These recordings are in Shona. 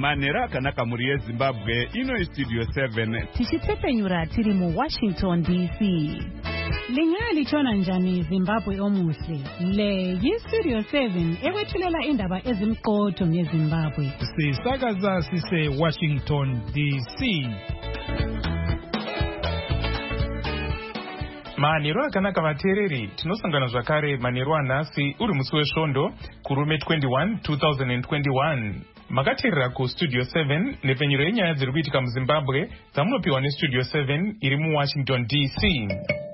Manera akanaka muri yeZimbabwe ino Studio 7 tichitsepenyura tiri mu Washington DC. Linyaya lichona njani Zimbabwe omuhle. Le yi-Studio 7 ekwethulela indaba ezimqotho ngeZimbabwe. Sisakaza sise Washington DC. Manero akanaka vateereri, tinosangana zvakare manero anhasi uri musi wesvondo kurume 21 2021. Makateerera kuStudio 7 nepfenyuro yenyaya dziri kuitika muZimbabwe dzamunopiwa neStudio 7 iri muWashington DC.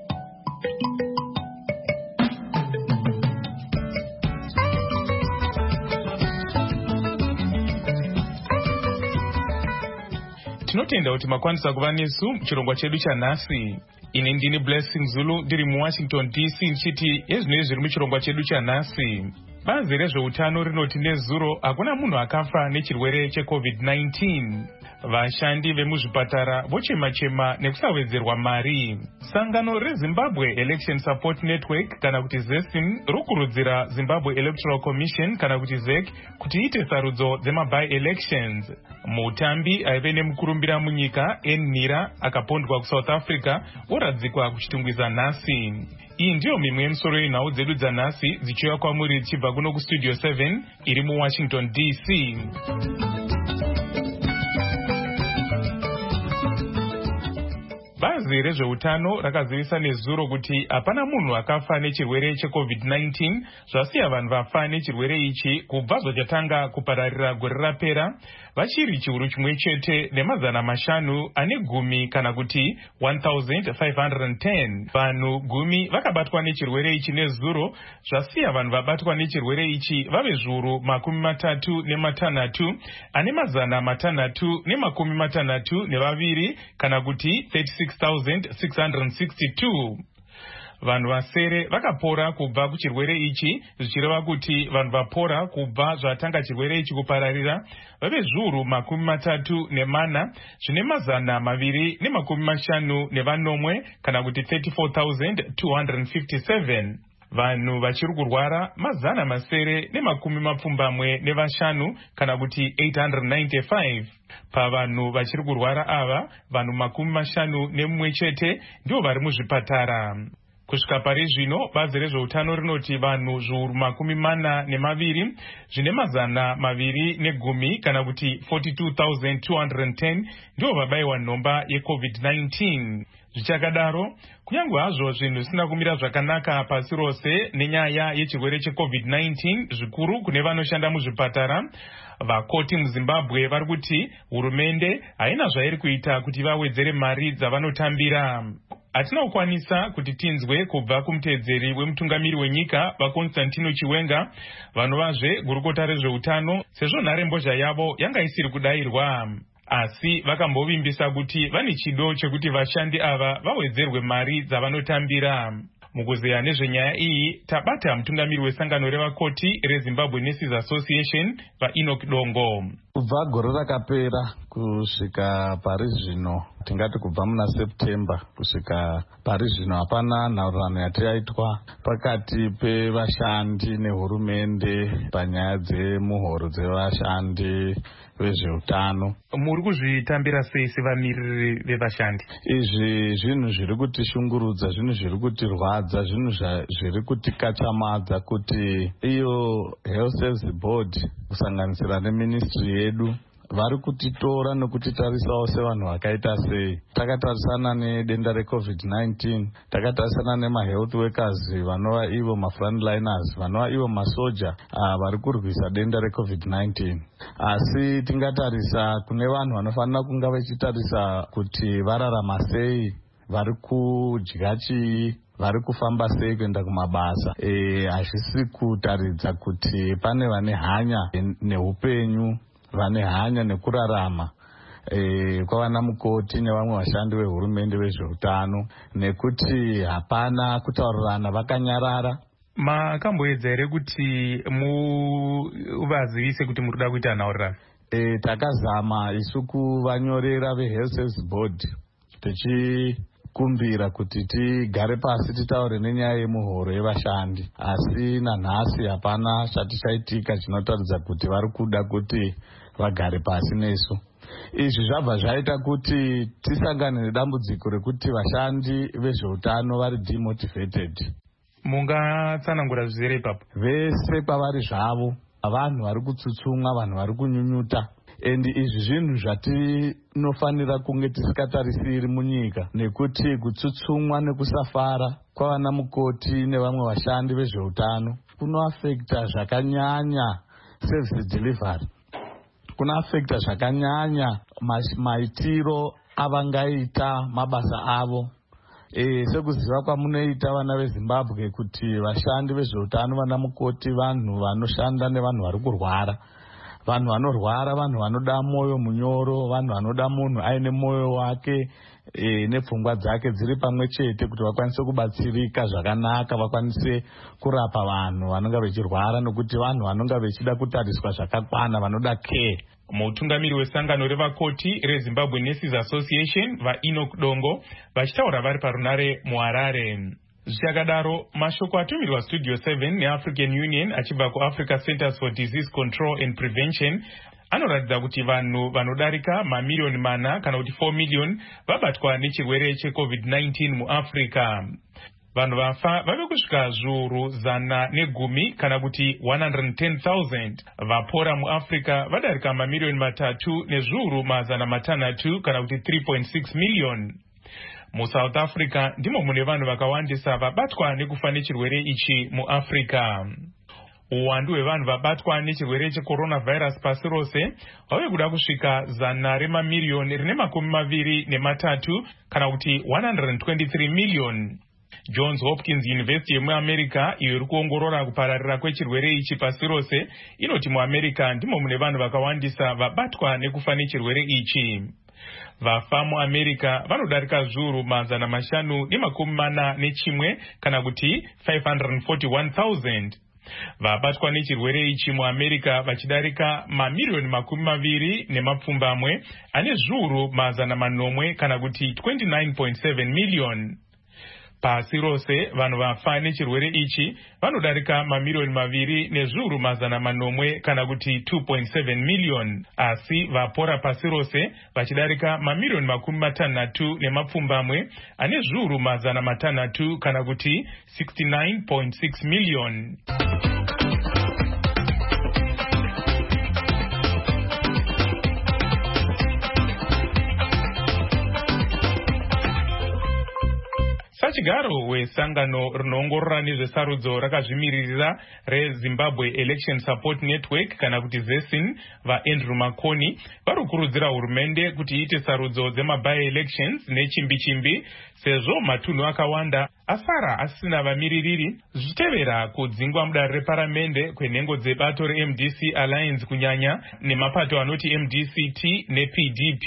Tinotenda kuti makwanisa kuva nesu muchirongwa chedu chanhasi. Ine ndini Blessing Zulu ndiri muWashington DC ndichiti ezvinoi zviri muchirongwa chedu chanhasi. Bazi rezveutano rinoti nezuro hakuna munhu akafa nechirwere cheCovid-19. Vashandi vemuzvipatara vochema-chema nekusawedzerwa mari. Sangano reZimbabwe Election Support Network kana kuti ZESIN rokurudzira Zimbabwe Electoral Commission kana kuti ZEC kuti iite sarudzo dzema-by-elections. Mutambi aive nemukurumbira munyika Enhira akapondwa kuSouth Africa oradzikwa kuchitungwiza nhasi. Iyi ndiyo mimwe yemisoro yenhau dzedu dzanhasi dzichiuya kwamuri dzichibva kuno kuStudio 7 iri muWashington DC. Bazi rezveutano rakazivisa nezuro kuti hapana munhu akafa nechirwere cheCovid-19 zvasiya vanhu vafa nechirwere ichi kubva zvachatanga kupararira gore rapera vachiri chiuru chimwe chete nemazana mashanu ane gumi kana kuti 1510. Vanhu gumi vakabatwa nechirwere ichi nezuro zvasiya vanhu vabatwa nechirwere ichi vave zviuru makumi matatu nematanhatu ane mazana matanhatu nemakumi matanhatu nevaviri kana kuti 36,662. Vanhu vasere vakapora kubva kuchirwere ichi zvichireva kuti vanhu vapora kubva zvatanga chirwere ichi kupararira vave zviuru makumi matatu nemana zvine mazana maviri nemakumi mashanu nevanomwe kana kuti 34,257. Vanhu vachiri kurwara mazana masere nemakumi mapfumbamwe nevashanu kana kuti 895. Pavanhu vachiri kurwara ava vanhu makumi mashanu nemumwe chete ndio vari muzvipatara. Kusvika pari zvino bazi rezveutano rinoti vanhu zviuru makumi mana nemaviri zvine mazana maviri negumi kana kuti 42,210 ndio vabayiwa nhomba yeCovid-19. Zvichakadaro, kunyange hazvo zvinhu zvisina kumira zvakanaka pasi rose nenyaya yechirwere cheCovid-19 zvikuru kune vanoshanda muzvipatara, vakoti muZimbabwe vari kuti hurumende haina zvairi kuita kuti vawedzere mari dzavanotambira. Hatina kukwanisa kuti tinzwe kubva kumutedzeri wemutungamiri wenyika vaConstantino Chiwenga vanovazve gurukota rezveutano sezvo nharembozha yavo yanga isiri kudayirwa. Asi vakambovimbisa kuti vane chido chekuti vashandi ava vawedzerwe mari dzavanotambira. Mukuzeya nezvenyaya iyi tabata mutungamiri wesangano revakoti reZimbabwe Nurses Association vaEnoch Dongo. Kubva gore rakapera kusvika pari zvino, tingati kubva muna September kusvika pari zvino hapana nhaurano yataitwa pakati pevashandi nehurumende panyaya dzemuhoro dzevashandi vezveutano. Muri kuzvitambira sei sevamiriri vevashandi? Izvi zvinhu zviri kutishungurudza, zvinhu zviri kutirwadza, zvinhu zviri kutikatsamadza kuti iyo Health Service Board kusanganisira neministry yedu vari kutitora nokutitarisawo sevanhu vakaita sei. Takatarisana nedenda reCovid-19, takatarisana nemahealth workers vanova ivo mafrontliners, vanova ivo masoja vari kurwisa denda reCovid-19. Asi tingatarisa kune vanhu vanofanira kunga vachitarisa kuti vararama sei, vari kudya chii, vari kufamba sei kuenda kumabasa. Hazvisi kutaridza kuti pane vane hanya neupenyu, vane hanya nekurarama kwavana mukoti nevamwe vashandi vehurumende vezveutano, nekuti hapana kutaurirana, vakanyarara. Makamboedza here kuti muvazivise kuti muri kuda kuita nhaurirano? Takazama isu kuvanyorera veHealth Service Board tichikumbira kuti tigare pasi titaure nenyaya yemuhoro yevashandi, asi nanhasi hapana chati chaitika chinotaridza kuti vari kuda kuti vagare pasi nesu. Izvi zvabva zvaita kuti tisangane nedambudziko rekuti vashandi vezveutano vari demotivated. Mungatsanangura zvizere ipapo? Vese pavari zvavo, vanhu vari kutsutsumwa, vanhu vari kunyunyuta. And izvi zvinhu zvatinofanira kunge tisikatarisiri munyika, nekuti kutsutsumwa nekusafara kwavana mukoti nevamwe vashandi vezveutano kunoafekta zvakanyanya service delivery, kunoafekta zvakanyanya maitiro avangaita mabasa avo. Sekuziva kwamunoita vana veZimbabwe kuti vashandi vezveutano, vana mukoti, vanhu vanoshanda nevanhu vari kurwara, vanhu vanorwara, vanhu vanoda moyo munyoro, vanhu vanoda munhu aine moyo wake nepfungwa dzake dziri pamwe chete kuti vakwanise kubatsirika zvakanaka, vakwanise kurapa vanhu vanonga vechirwara, nekuti vanhu vanonga vechida kutariswa zvakakwana, vanoda care. Mutungamiri wesangano revakoti reZimbabwe Nurses Association vaEnoch Dongo vachitaura vari parunare muHarare. Zvichakadaro, mashoko atumirwa Studio 7 neAfrican Union achibva kuAfrica Centers for Disease Control and Prevention anoratidza kuti vanhu vanodarika mamiliyoni mana kana kuti 4 million vabatwa nechirwere cheCovid-19 muAfrica. Vanhu vafa vave kusvika zviuru 110 kana kuti 110,000. Vapora muAfrica vadarika mamiliyoni 3 nezviuru 600 kana kuti 3.6 million. MuSouth Africa ndimo mune vanhu vakawandisa vabatwa nekufa nechirwere ichi muAfrica. Uwandu hwevanhu vabatwa nechirwere checoronavirus pasi rose hwave kuda kusvika 123 kana kuti 123 million. Johns Hopkins University yemuAmerica iyo iri kuongorora kupararira kwechirwere ichi pasi rose inoti muAmerica ndimo mune vanhu vakawandisa vabatwa nekufa nechirwere ichi. Vafa muAmerica vanodarika zviuru 541 kana kuti 541,000. Vabatwa nechirwere ichi muAmerica vachidarika mamiliyoni 20 ane zviuru 100 kana kuti 29.7 million. Pasi rose vanhu vafa nechirwere ichi vanodarika mamiliyoni 2 nezviuru 100 kana kuti 2.7 million. Asi vapora pasi rose vachidarika mamiliyoni 60 ane zviuru 600 kana kuti 69.6 million. Sachigaro wesangano rinoongorora nezvesarudzo rakazvimiririra reZimbabwe Election Support Network kana kuti ZESIN vaAndrew Makoni vari kukurudzira hurumende kuti iite sarudzo dzema-by-elections nechimbi-chimbi sezvo matunhu akawanda asara asina vamiririri zvichitevera kudzingwa mudare reparamende kwenhengo dzebato reMDC Alliance kunyanya nemapato anoti MDCT nePDP.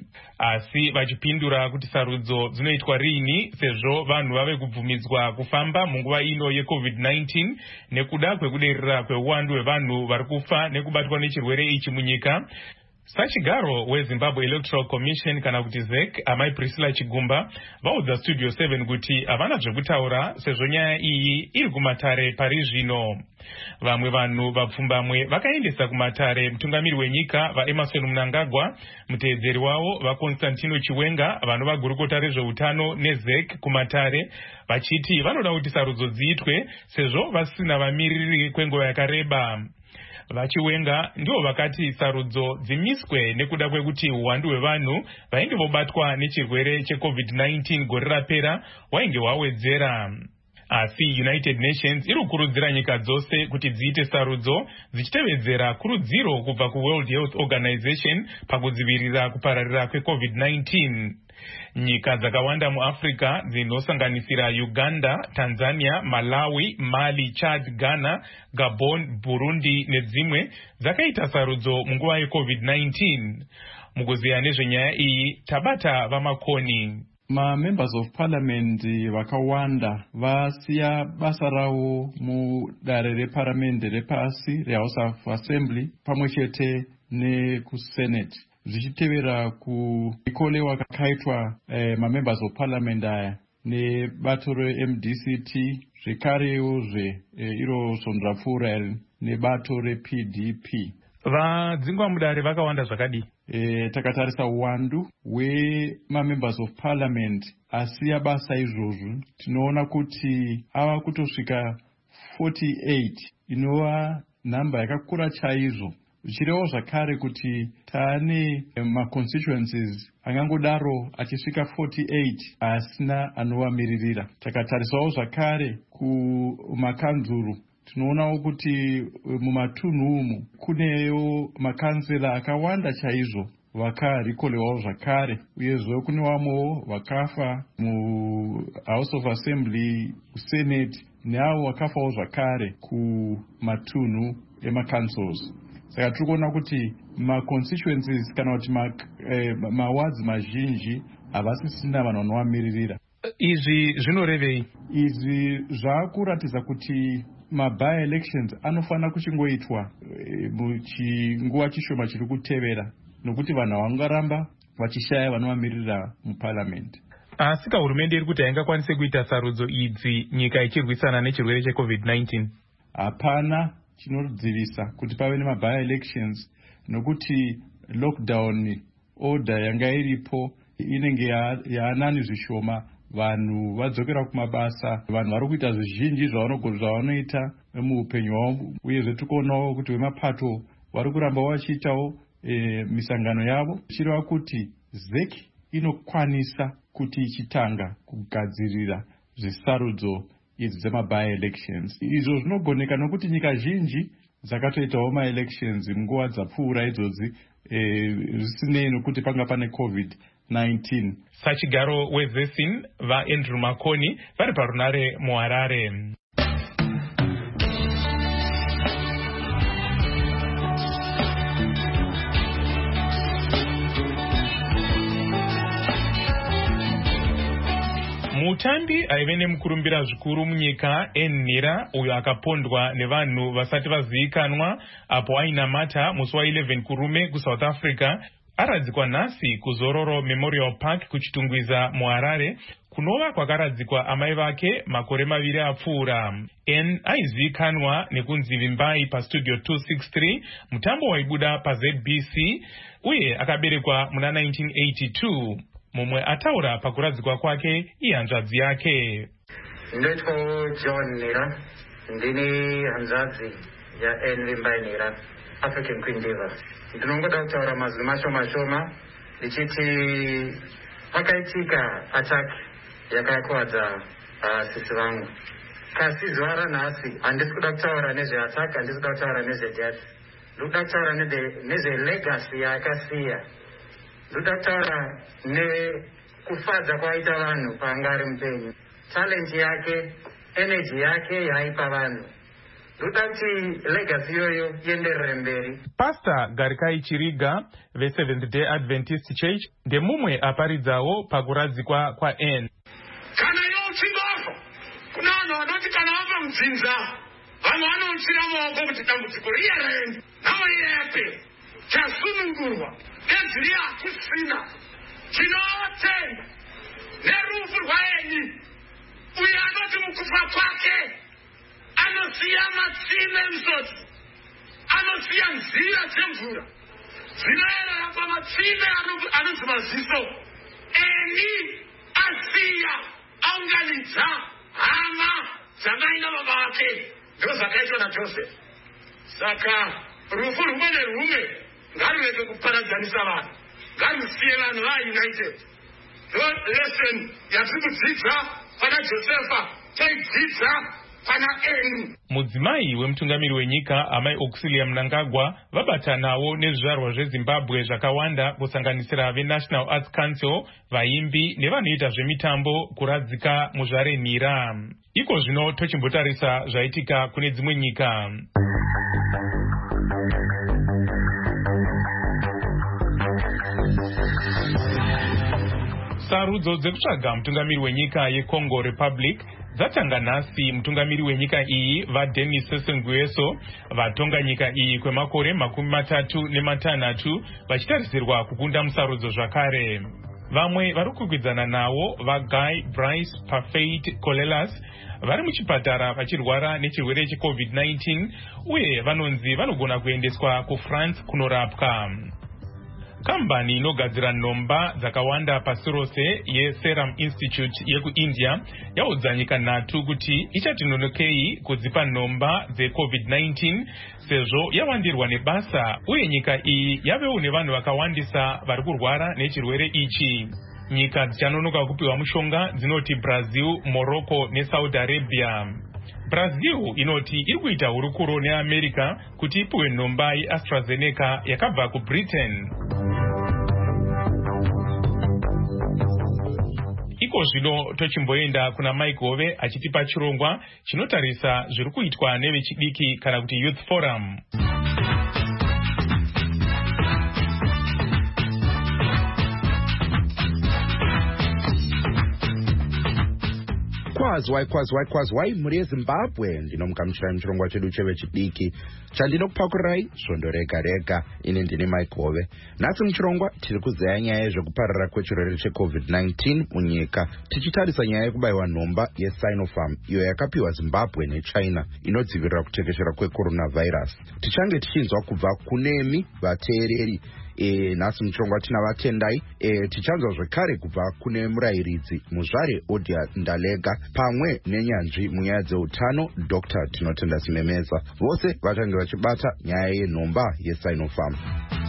Asi vachipindura kuti sarudzo dzinoitwa rini sezvo vanhu vave kubvumidzwa kufamba munguva ino yeCovid-19 nekuda kwekuderera kweuwandu hwevanhu vari kufa nekubatwa nechirwere ichi munyika. Sachigaro weZimbabwe Electoral Commission kana kuti ZEC amai Priscilla Chigumba vaudza Studio 7 kuti havana zvekutaura sezvo nyaya iyi iri kumatare pari zvino. Vamwe vanhu vapfumbamwe vakaendesa kumatare mutungamiri wenyika vaEmerson Mnangagwa, muteedzeri wavo vaConstantino Chiwenga vanova gurukota rezveutano neZEC kumatare vachiti vanoda kuti sarudzo dziitwe sezvo vasina vamiriri kwenguva yakareba. Vachiwenga ndivo vakati sarudzo dzimiswe nekuda kwekuti uwandu hwevanhu vainge vobatwa nechirwere cheCovid-19 gore rapera wainge wawedzera. Asi United Nations iri kukurudzira nyika dzose kuti dziite sarudzo dzichitevedzera kurudziro kubva kuWorld Health Organization pakudzivirira kupararira kweCovid-19. Nyika dzakawanda muAfrica dzinosanganisira Uganda, Tanzania, Malawi, Mali, Chad, Ghana, Gabon, Burundi nedzimwe dzakaita sarudzo munguva yeCovid-19. Mukuziya nezvenyaya iyi tabata vaMakoni. Ma-members of parliament vakawanda vasiya basa ravo mudare reparamende repasi reHouse of Assembly pamwe chete nekusenate zvichitevera kuikolewa kwakaitwa ma-members of parliament aya nebato reMDCT zvekarewozve iro sonzvapfuura nebato rePDP. Vadzingwa mudare vakawanda zvakadi. Takatarisa uwandu hwemamembers of parliament asiya basa izvozvo tinoona kuti ava kutosvika 48, inova nhamba yakakura chaizvo. Zvichireva zvakare kuti taane maconstituencies angangodaro achisvika 48 asina anovamiririra. Takatarisawo zvakare kumakanzuru tinoonawo kuti mumatunhu umu kunewo makansela akawanda chaizvo vakarikolewawo zvakare, uyezve kune vamwewo vakafa muhouse of assembly, kusenate, neavo vakafawo zvakare kumatunhu emacancels. Saka tiri kuona kuti maconstituencies kana kuti mawards mazhinji havasisina vanhu vanovamiririra. Izvi zvinorevei? Izvi zvaakuratidza kuti by-elections anofanira kuchingoitwa muchinguva chishoma chiri kutevera, nokuti vanhu havangaramba vachishaya vanovamiririra muparliament. Asika hurumende iri kuti haingakwanise kuita sarudzo idzi nyika ichirwisana nechirwere cheCovid-19? Hapana chinodzivisa kuti pave by-elections, nokuti lockdown order yanga iripo inenge yaanani zvishoma, vanhu vadzokera kumabasa, vanhu vari kuita zvizhinji zvavanoita muupenyu hwavo, uyezve tikuonawo kuti vemapato vari kuramba vachiitawo misangano yavo, zvichireva kuti ZEC inokwanisa kuti ichitanga kugadzirira zvisarudzo idzi dzemaby-elections. Izvo zvinogoneka nokuti nyika zhinji dzakatoitawo ma-elections munguva dzapfuura idzodzi, zvisinei nokuti panga pane COVID-19. Sachigaro weZESIN vaAndrew Makoni vari parunare muHarare. Mutambi aive nemukurumbira zvikuru munyika Enhira, uyo akapondwa nevanhu vasati vazivikanwa apo ainamata musi wa11 kurume kuSouth Africa, aradzikwa nhasi kuZororo Memorial Park kuchitungwiza muHarare, kunova kwakaradzikwa amai vake makore 2 apfuura. Aizivikanwa nekunzi Vimbai paStudio 263, mutambo waibuda paZBC, uye akaberekwa muna 1982. Mumwe ataura pakuradzikwa kwake ihanzvadzi yake. Ndoitwa John Nhira, ndini hanzvadzi yaVimbai Nhira, African Queen Diva. Ndinongoda kutaura mazwi mashoma ndichiti pakaitika attack yakakuwadza sisi vangu. Kasi zuva ranhasi handisi kuda kutaura nezveattack, handisi kuda kutaura nezvedeath, ndikuda kutaura nezvelegacy yaakasiya. Ndoda kutaura nekufadza kwaita vanhu paanga ari mupenyu, talent yake, energy yake yaipa vanhu. Ndoda kuti legacy iyoyo ienderere mberi. Pastor Garikai Chiriga veSeventh Day Adventist Church ndemumwe aparidzawo pakuradzikwa kwaN. Kana yochingova kuna vanhu vanoti kana vapa mudzinza vanhu vanochira maoko kuti dambudziko riyerende navo iyepe chasunungurwa nezviri hakusina. Tinotenda nerufu rwaeni uye anoti mukufa kwake anosiya matsime emisodzi, anosiya nzira dzemvura dzinoerera pamatsime anonzi maziso. Eni asiya aunganidza hama dzavaina baba vake, ndozvakaitwa naJoseph. Saka rufu rumwe nerumwe ngarurege kuparadzanisa vanhu, ngarusiye vanhu vaunited. Lesson yatiri kudzidza pana Josefa taidzidza pana Eni. Mudzimai wemutungamiri wenyika amai Auxilia Mnangagwa vabatanawo nezvizvarwa zveZimbabwe zvakawanda kusanganisira veNational Arts Council, vaimbi nevanoita zvemitambo kuradzika muzvare Nhira. Iko zvino tochimbotarisa zvaitika kune dzimwe nyika. Sarudzo dzekutsvaga mutungamiri wenyika yeCongo Republic dzatanga nhasi. Mutungamiri wenyika iyi vaDenis Sassou Nguesso vatonga nyika iyi kwemakore 36 vachitarisirwa kukunda musarudzo zvakare. Vamwe vari kukwikwidzana nawo vaGuy Bryce Parfait Colelas vari muchipatara vachirwara nechirwere cheCovid-19 uye vanonzi vanogona kuendeswa kuFrance kunorapwa. Kambani inogadzira nhomba dzakawanda pasi rose yeSerum Institute yekuIndia yaudza nyika 3 kuti ichati nonokei kudzipa nhomba dzeCovid-19 sezvo yawandirwa nebasa uye nyika iyi yavewo nevanhu vakawandisa vari kurwara nechirwere ichi. Nyika dzichanonoka kupiwa mushonga dzinoti Brazil, Morocco neSaudi Arabia. Brazil inoti iri kuita hurukuro neAmerica kuti ipiwe nhomba yeAstraZeneca yakabva kuBritain. Iko zvino tochimboenda kuna Mike Hove achitipa chirongwa chinotarisa zviri kuitwa nevechidiki kana kuti Youth Forum. Kwazwai muri Zimbabwe ndinomukamuchira muchirongwa chedu chevechidiki chandinokupakurirai svondo rega ine ndini Mike Hove. Nhasi muchirongwa tiri kuzeya nyaya yezvekupararira kwechirwere cheCovid-19 munyika tichitarisa nyaya yekubayiwa nhomba yeSinopharm iyo yakapiwa Zimbabwe neChina inodzivirira kutekeshera kwecoronavirus. Tichange tichinzwa kubva kunemi vateereri. Nhasi muchirongwa tina vatendai tichanzwa zvekare kubva kune murayiridzi Muzvare Odia Ndalega pamwe nenyanzvi munyaya dzeutano Dr. Tinotenda Simemeza. Vose vachange vachibata nyaya yenhomba yeSinopharm.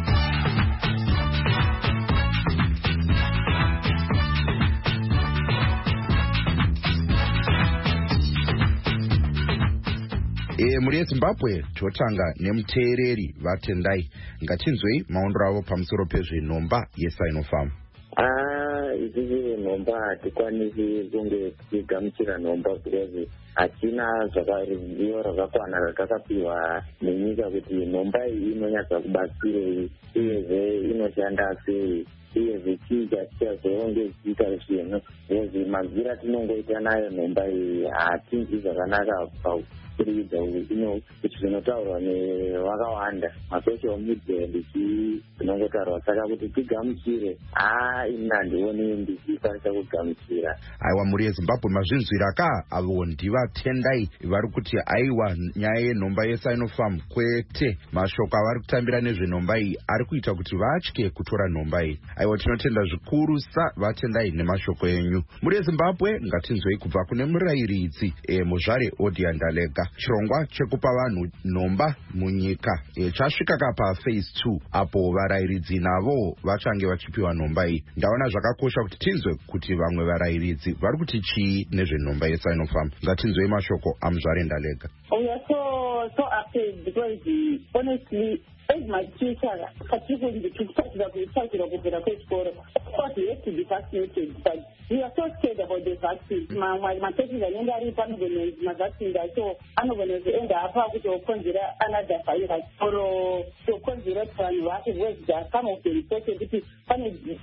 Muri Zimbabwe totanga nemuteereri vatendai. Ngatinzwei maondero avo pamusoro pezvenhomba yeSinopharm. Izvi nhomba hatikwanisi kunge tichigamuchira nhomba because hatina ruzivo rwakakwana rwatakapiwa nenyika kuti nhomba iyi inonyatsa kubatsirei uyezve inoshanda sei uyezve chii chatichazonge chiita zvinhu because mabvira tinongoita nayo nhomba iyi hatinzi zvakanaka kuridza kuti zvinotaurwa nevakawanda masocial media zvinongotaurwa saka kuti tigamuchire ini handioni ndichikwanisa kugamuchira. Aiwa, muri yeZimbabwe mazvinzwira ka avo ndivatendai vari kuti aiwa nyaya yenhomba yeSinopharm kwete mashoko avari kutambira nezvenhomba iyi ari kuita kuti vatye kutora nhomba iyi. Aiwa, tinotenda zvikuru vatendai nemashoko enyu. Muri yeZimbabwe ngatinzwei kubva kune murayiridzi Muzvare Odia Ndalega. Chirongwa chekupa vanhu nhomba munyika chasvika kapa phase 2 apo varayiridzi navo vachange vachipiwa nhomba iyi. Ndaona zvakakosha kuti tinzwe kuti vamwe varayiridzi vari kuti chii nezvenhomba yeSinopharm. Ngatinzwei mashoko aMuzvare Ndalega. We are so upset because honestly as my teacher, particularly the kids that we started with the school, of course we have to be vaccinated, but we are so scared about the vaccine. My teachers are not very confident in my vaccine, so I'm going to end up with a consider another virus or to consider what was there. Some of the research we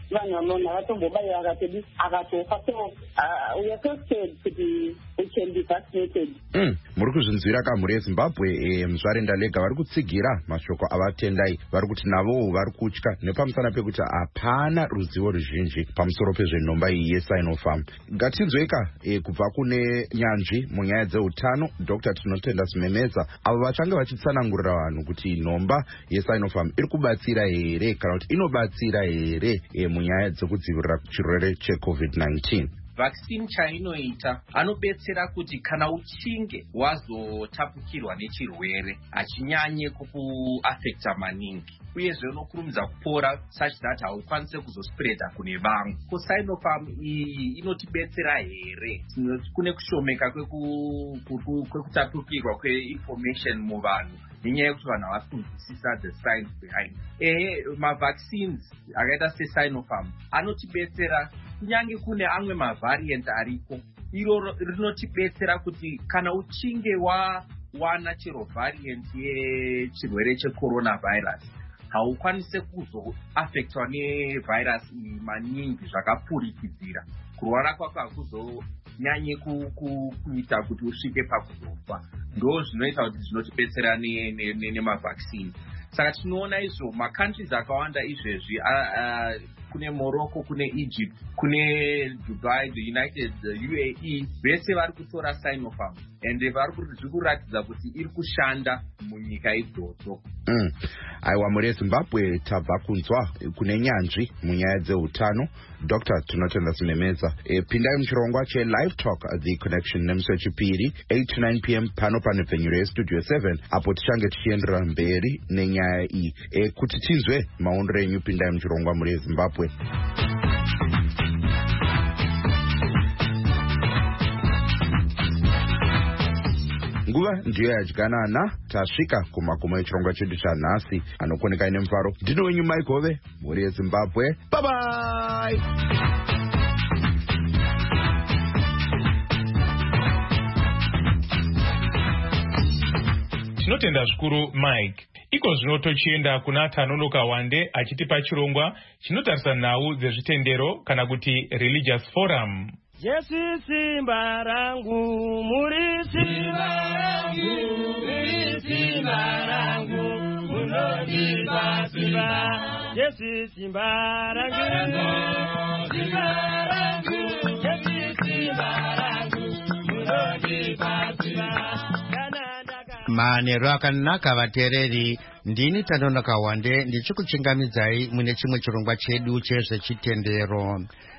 are so scared to be we can be vaccinated. Muri kuzvinzwira ka muri yeZimbabwe Muzvare Ndalega vari kutsigira mashoko avatendai vari kuti navo vari kutya nepamusana pekuti hapana ruzivo ruzhinji pamusoro pezvenhomba iyi yeSinopharm. Ngatinzweka kubva kune nyanzvi munyaya dzeutano Dr. Tinotenda Simemeza avo vachange vachitsanangurira vanhu kuti nhomba yeSinopharm iri kubatsira here kana kuti inobatsira here munyaya dzekudzivirira chirwere cheCovid-19. Vaccine chainoita anobetsera kuti kana uchinge wazotapukirwa nechirwere hachinyanye kukuafekta maningi uyezve unokurumidza kupora such that haukwanise kuzospreada kune vamwe. Sinopharm iyi inotibetsera here kune kushomeka kwekutapukirwa kweinformation muvanhu nenyaya yekuti vanhu havasi kunzwisisa the science behind. Mavaccines akaita seSinopharm anotibetsera kunyange kune amwe mavariant ariko. Iro rinotibetsera kuti kana uchinge wawana chero variant yechirwere checoronavirus haukwanise kuzoafektwa nevirus iyi maningi zvakapurikidzira. Kurwara kwako hakuzonyanye kuita kuti usvike pakuzofa. Ndo zvinoita kuti zvinotibetsera nemavaccine. Saka tinoona izvo makantries akawanda izvezvi kune Morocco, kune Egypt, kune Dubai, the United, the UAE, vese vari kutora Sinopharm ende vari kuratidza kuti iri kushanda munyika idzodzo. Aiwa, muri Zimbabwe tabva kunzwa kune nyanzvi munyaya dzeutano. Dr. Tinotenda Sinemedza, pindai muchirongwa che-Live Talk The Connection nemusi wechipiri 8 to 9 p.m. pano panepfenyuro yestudio 7 apo tichange tichiendera mberi nenyaya iyi. Kuti tinzwe maondero enyu, pindai muchirongwa muri Zimbabwe. Nguva ndiyo yadyanana, tasvika kumagumo echirongwa chedu chanhasi anokoneka ine mufaro. Ndino wenyu Mike Hove, muri Zimbabwe. Bye bye. Tinotenda zvikuru Mike. Iko zvino tochienda kuna Tanonoka Wande achitipa chirongwa chinotarisa nhau dzezvitendero kana kuti religious forum. Jesu simba rangu, muri simba rangu, muri simba rangu, munodipa simba. Jesu simba rangu, simba rangu, Jesu simba rangu, munodipa simba. Manero akanaka vateereri, ndini Tanonoka Wande ndichikuchingamidzai mune chimwe chirongwa chedu chezvechitendero.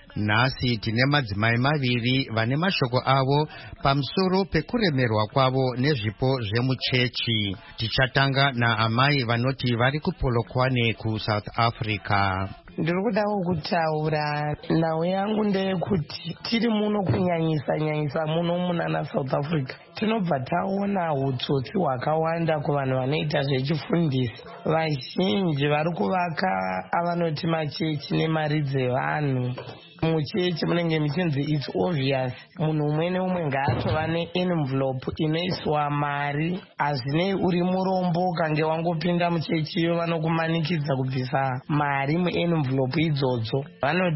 Nhasi tine madzimai maviri vane mashoko avo pamusoro pekuremerwa kwavo nezvipo zvemuchechi. Tichatanga naamai vanoti vari kuPolokwane kuSouth Africa. Ndiri kudawo kutaura nhau yangu ndeyekuti tiri muno kunyanyisa muno munana South Africa tinobva taona utsotsi hwakawanda kuvanhu vanoita zvechifundisi. Vazhinji vari kuvaka avanoti machechi nemari dzevanhu. Muchechi munenge muchinzi it's obvious munhu umwe neumwe ngaatova neenvelope inoiswa mari. Hazvinei uri murombo ukange wangopinda muchechi iyo vanokumanikidza kubvisa mari muenvelope idzodzo.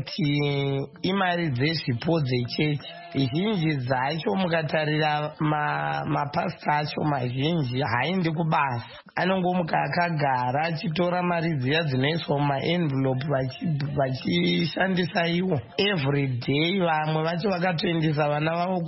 Vanoti imari dzezvipo dzechechi. Zhinji dzacho mukatarira mapasita acho mazhinji haaendi kubasa, anongomuka akagara achitora mari dziya dzinoiswa mumaenvelope vachishandisa iwo every day. Vamwe vacho vakatoendesa vana vavo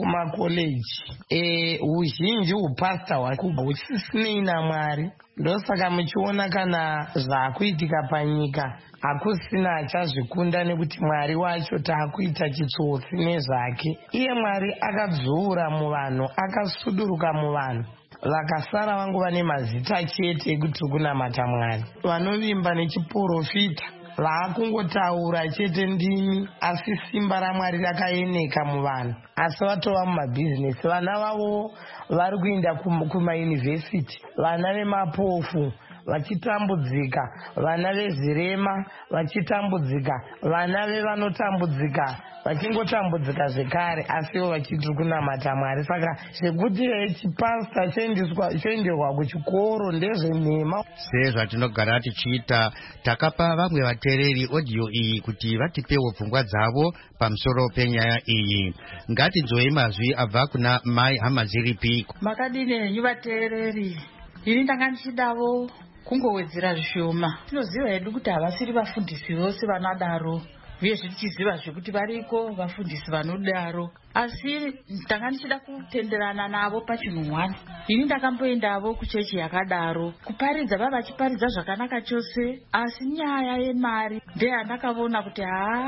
kumakoleji. Uzhinji upasita huchisinei naMwari. Ndosaka muchiona kana zvaakuitika panyika hakusina achazvikunda nekuti Mwari wacho taakuita chitsotsi nezvake. Iye Mwari akadzura muvanhu, akasuduruka muvanhu, vakasara vangova nemazita chete ekuti kunamata Mwari. Vanovimba nechiprofita vaakungotaura chete ndimi, asi simba raMwari rakaeneka muvanhu. Asi vatova mumabhizinesi, vana vavo vari kuenda kumayunivhesiti, vana vemapofu vachitambudzika, vana vezvirema vachitambudzika, vana vevanotambudzika vachingotambudzika zvekare, asiwo vachiti kunamata Mwari. Saka zvekuti chipasita choenderwa kuchikoro ndezvenhema. Sezvatinogara tichiita, takapa vamwe vateereri audio iyi kuti vatipewo pfungwa dzavo pamusoro penyaya iyi. Ngatinzwei mazwi abva kuna Mai Hamaziripi. Makadini henyu vateereri, ini ndanga ndichidawo kungowedzera zvishoma. Tinoziva hedu kuti havasiri vafundisi vose vanadaro, uye tichiziva zvekuti variko vafundisi vanodaro, asi ndanga ndichida kutenderana navo pachinhu one. Ini ndakamboendavo kuchechi yakadaro kuparidza, vava vachiparidza zvakanaka chose, asi nyaya yemari ndeyandakaona kuti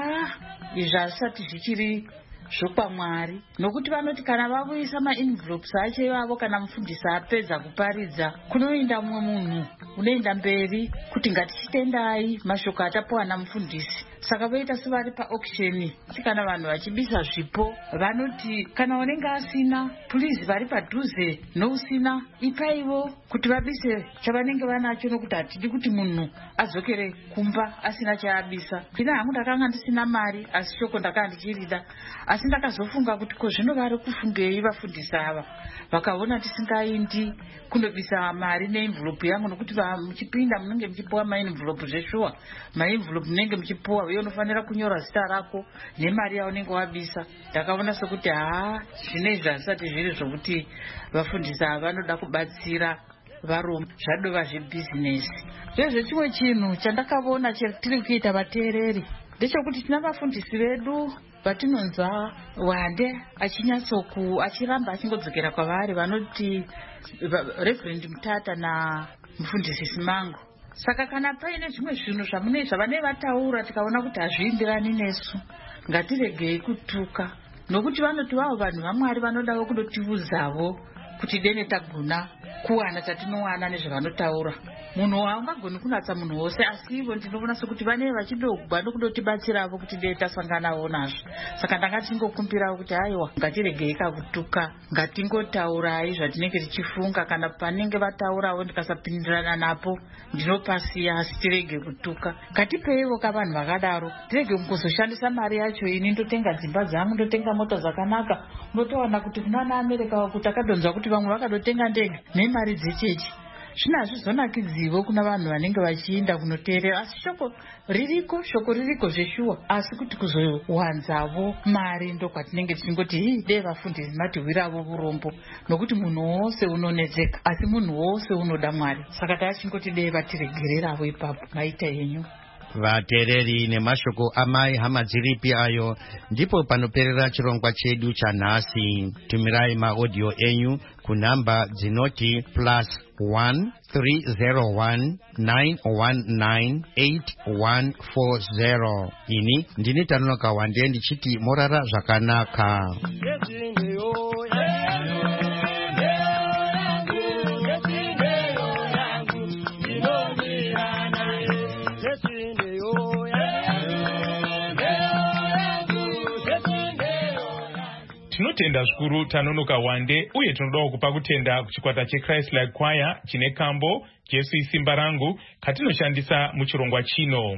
izvi hazvisati zvichiri zvokwamwari, nokuti vanoti kana vavoisa maenvelopes acho ivavo, kana mufundisi apedza kuparidza, kunoenda mumwe munhu unoenda mberi kuti ngatichitendai mashoko atapuwa namufundisi. Saka voita sevari paauction, kana vanhu vachibisa zvipo vanoti kana unenge asina, please vari padhuze nousina ipaivo kuti vabise chavanenge vanacho, nokuti hatidi kuti munhu adzokere kumba asina chaabisa. Ndina hangu ndakanga ndisina mari, asi shoko ndakanga ndichirida, asi ndakazofunga kuti ko zvino vari kufungei vafundisi ava, vakaona tisingaendi kunobisa mari neenvelope yangu, nokuti muchipinda munenge muchipuwa maenvelope zveshuwa, maenvelope munenge muchipuwa uye unofanira kunyora zita rako nemari yaunenge wabisa. Ndakaona sekuti zvinezvi hazvisati zviri zvokuti vafundisi ava vanoda kubatsira varombo, zvadova zvebhizinesi. Zvezvechimwe chinhu chandakaona tiri kuita vateereri, ndechekuti tina vafundisi vedu vatinonzwa Wande achiramba achingodzokera kwavari vanoti Reverend Mutata na mufundisi Simango. Saka kana paine zvimwe zvinhu zvavanenge vataura tikaona kuti hazviindirani nesu, ngatiregei kutuka, nokuti vanoti vavo vanhu vaMwari vanodawo kundotiudzawo kuti dene taguna kuwana chatinowana nezvavanotaura. Munhu haungagoni kunatsa munhu wose, asi ivo ndinoona sekuti vanenge vachidogwa nokutotibatsirawo kuti dee tasanganawo nazvo. Saka ndanga tingokumbirawo kuti haiwa, ngatiregei kutuka, ngatingotaurai zvatinenge tichifunga, kana panenge vataurawo ndikasapindirana napo ndinopasiya, asi tirege kutuka. Ngatipeiwo kavanhu vakadaro, tirege kuzoshandisa mari yacho ini ndotenga dzimba dzangu, ndotenga mota dzakanaka, ndotowana kuti kunana Amerika kuti akadonzwa kuti vamwe vakadotenga ndege nemari dzechechi. Zvino hazvizonakidziwo kuna vanhu vanenge vachienda kunoteerera, asi shoko ririko zveshuwa, asi kuti kuzowanzawo mari ndokwatinenge tichingoti dee vafundisi matiwirawo urombo, nokuti munhu wose unonetseka, asi munhu wose unoda Mwari. Saka tachingoti dee vatiregererawo ipapo, ngaita yenyu. Vateereri nemashoko amai Hamadziripi ayo ndipo panoperera chirongwa chedu chanhasi. Tumirai maaudio enyu kunamba dzinoti +1 301 919 8140. Ini ndini Tanonoka Wande ndichiti morara zvakanaka. Tinotenda zvikuru Tanonoka Wande, uye tinodawo kupa kutenda kuchikwata cheChrist Like Choir chine kambo Jesu isimba rangu katinoshandisa muchirongwa chino.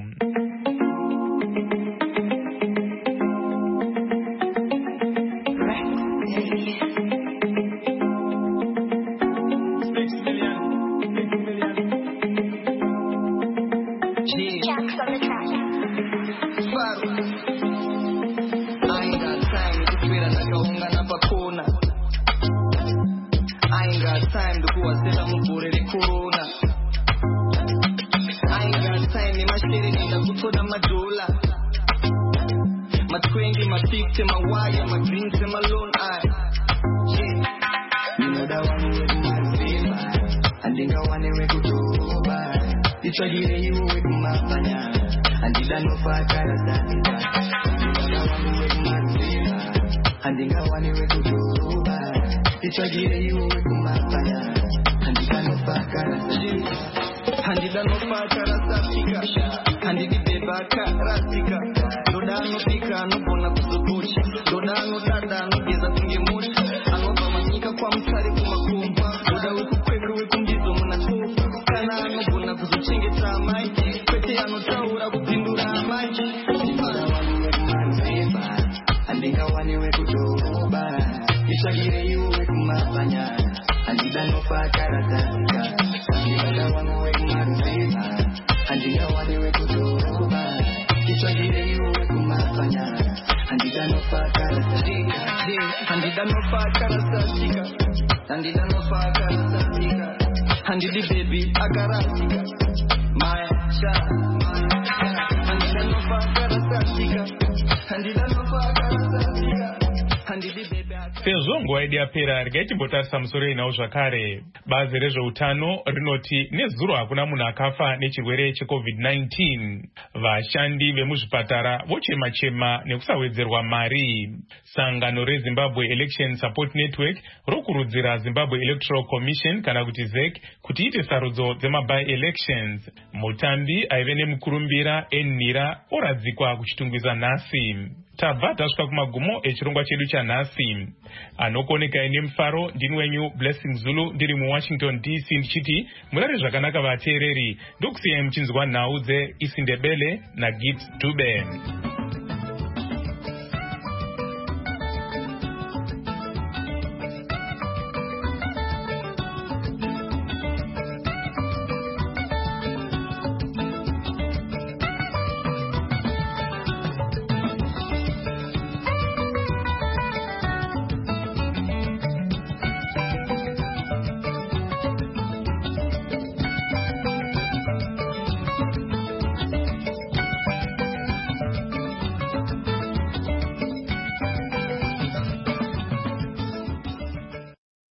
Sezongo idea pera rigaitimbotarisa musoro inawo zvakare. Bazi rezveutano rinoti nezuro hakuna munhu akafa nechirwere cheCovid-19. Vashandi vemuzvipatara vochema-chema nekusawedzerwa mari. Sangano reZimbabwe Election Support Network rokurudzira Zimbabwe Electoral Commission kana kuti ZEC kuti ite sarudzo dzema-by-elections. Mutambi aive nemukurumbira Enira oradzikwa kuchitungwiza nhasi. Tabva tasvika kumagumo echirongwa chedu chanhasi. Anokoneka ine mufaro ndini wenyu Blessing Zulu ndiri muWashington DC ndichiti murare zvakanaka vateereri, ndokusiyai muchinzwa nhau dzeIsindebele naGibbs Dube.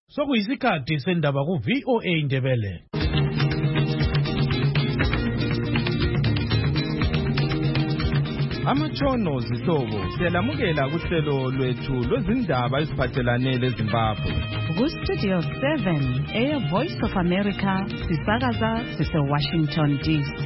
Sokuyisikhathi sendaba ku VOA Indebele. Amatshono zihlobo siyalamukela kuhlelo lwethu lwezindaba eziphathelane leZimbabwe. Ku-Studio 7 Voice of America sisakaza sise-Washington DC.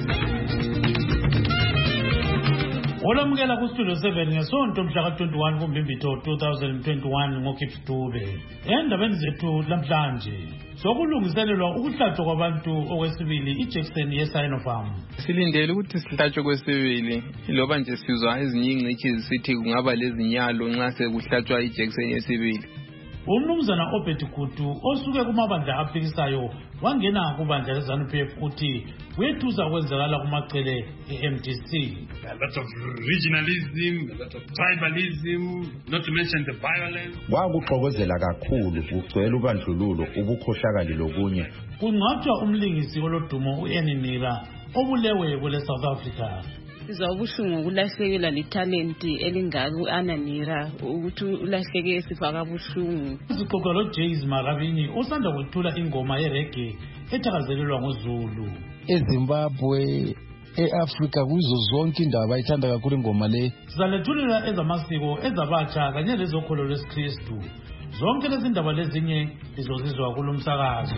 Olamukela ku-Studio 7 ngesonto mhla ka-21 kuMbimbithi 2021 ngoKiphtube. Endabeni zethu namhlanje sokulungiselelwa ukuhlatshwa kwabantu okwesibili ijekiseni ye-Sinopharm. Silindele ukuthi sihlatshwe kwesibili loba nje sizwa ezinye ingcithi zisithi kungaba lezinyalo nxa sekuhlatshwa ijekiseni yesibili. Umnumzana Obed Kutu osuke kumabandla aphikisayo wangena kubandla leZANU-PF uthi wethusa kwenzakala kumacele eMDC. A lot of regionalism, a lot of tribalism, not to mention the violence. Kwakuxokozela kakhulu kugcwele ubandlululo ubukhohlakali lokunye. Kunqatshwa umlingisi olodumo uEninira obulewe kwele South Africa. Sizwa ubuhlungu ukulahlekelwa lithalenti elingaka Ananira ukuthi ulahleke esifaka ubuhlungu. Sixoxa lo Jays Marabini osanda kuthula ingoma yereggae ethakazelelwa ngoZulu. eZimbabwe eAfrica kuzo zonke indaba ayithanda kakhulu ingoma le. Sizalethulela ezamasiko ezabatsha kanye lezokholo lwesikristu. Zonke lezi ndaba lezinye lizozizwa kulomsakazo.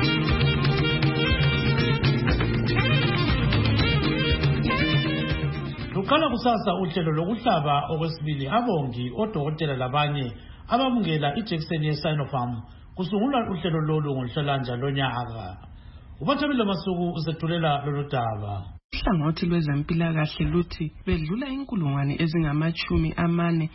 Luqala kusasa uhlelo lokuhlaba okwesibili abongi odokotela labanye abamukela ijekiseni ye-Sinopharm kusungulwa uhlelo lolu ngohlelanja lonyaka. Ubathabile Masuku usethulela lolu daba. Uhlangothi lwezempilakahle luthi bedlula inkulungwane ezingama-40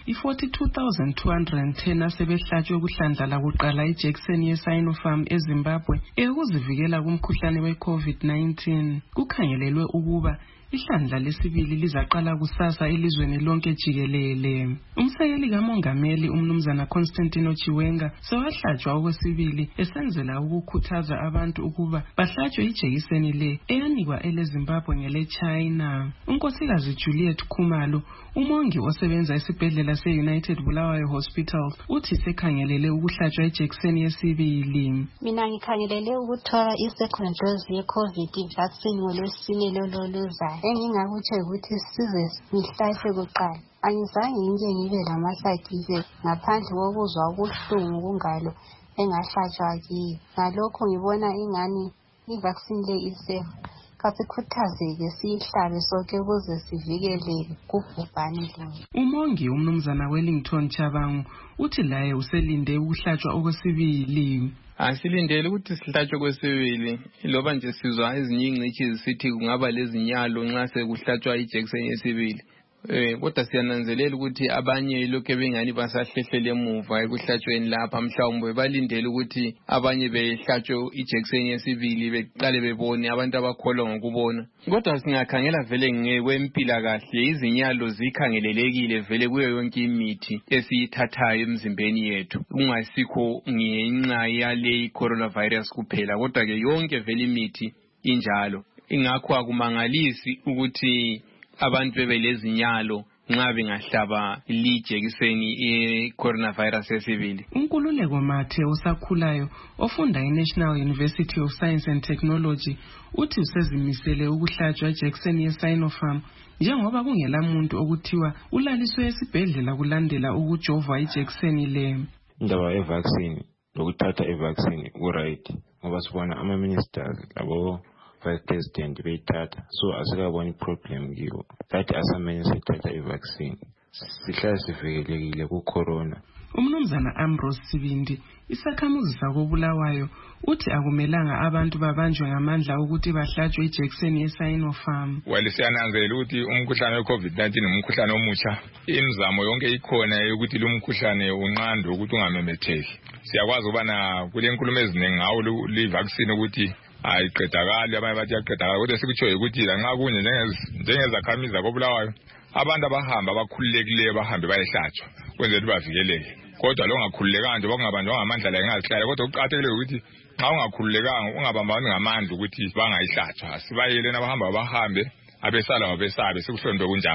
i-42,210 asebehlatshwe kuhlandla kuqala ijekiseni ye-Sinopharm eZimbabwe ukuzivikela kumkhuhlane we-COVID-19. Kukhangelelwe ukuba ihlandla lesibili lizaqala kusasa elizweni lonke jikelele. Umsekeli kamongameli umnumzana Constantino Chiwenga sewahlatshwa okwesibili esenzela ukukhuthaza abantu ukuba bahlatshwe ijekiseni le eyanikwa eleZimbabwe ngele-China. Unkosikazi Juliet Khumalo, umongi osebenza esibhedlela se-United Bulawayo Hospital, uthi sekhangelele ukuhlatshwa ijekiseni yesibili. Mina ngikhangelele ukuthola i-second dose ye-COVID vaccine ngolwesine loluzayo. Engingakutsho ukuthi size ngihlatshwe kuqala. Angizange ngibe lama-side ngaphandle kokuzwa ubuhlungu kungalo engahlatshwa kiyo. Ngalokho ngibona ingani i-vaccine le isafe. Kasikhuthazeke siyihlabe sonke ukuze sivikeleke kubhubhane lolu. Umongi umnumzana Wellington Chabangu uthi laye uselinde ukuhlatshwa okwesibili. Asilindele ukuthi sihlatshwe kwesibili loba nje sizwa ezinye ingcithi zisithi kungaba lezinyalo nxa sekuhlatshwa ijekiseni yesibili. Kodwa siyananzelela ukuthi abanye lokho bengani basahlehlele emuva ekuhlatshweni lapha mhlawumbe balindele ukuthi abanye behlatshwe ijekiseni yesibili beqale bebone abantu abakholwa ngokubona. Kodwa singakhangela vele ngokwempilakahle izinyalo zikhangelelekile vele kuyo yonke imithi esiyithathayo emzimbeni yethu. Kungasikho ngenxa yale coronavirus kuphela kodwa ke yonke vele imithi injalo. Ingakho akumangalisi ukuthi abantu bebelezinyalo nxa bengahlaba lijekiseni i-coronavirus yesibili. Unkululeko Mathe osakhulayo ofunda e-National University of Science and Technology uthi usezimisele ukuhlatshwa ijekiseni ye-Sinopharm njengoba kungela muntu okuthiwa ulaliswe esibhedlela kulandela ukujova ijekiseni le. Indaba ye-vaccine lokuthatha i-vaccine ku-right ngoba sibona ama-ministers labo Vice President beyithatha so asikaboni problem kiyo that asamene sithatha i-vaccine sihlale sivikelekile ku-corona. Umnumzana Ambrose Sibindi isakhamuzi sakobulawayo uthi akumelanga abantu babanjwe ngamandla ukuthi bahlatshwe ijekiseni ye-Sinopharm. Siyananzela ukuthi umkhuhlane we-COVID-19 umkhuhlane omutsha. Imizamo yonke ikhona ukuthi lo mkhuhlane unqandwe ukuthi ungamemetheki. Siyakwazi ukubana kule nkulumo eziningi ngawo le vaccine ukuthi ayiqedakali abanye bathi yaqedakala kodwa sikutshoyo ukuthi lanxa kunye njengezakhamizi zakobulawayo abantu abahamba abakhululekileyo bahambe bayehlatshwa kwenzela ukuthi bavikeleke. Kodwa lo ungakhululekanga nje bakungabanjwa ngamandla la engazihlala kodwa kuqakathekile ukuthi nxa ungakhululekanga ungabambani ngamandla ukuthi bangayihlatshwa. Sibayeleni abahamba bahambe abesala babesabe sikuhloniphe kunjalo.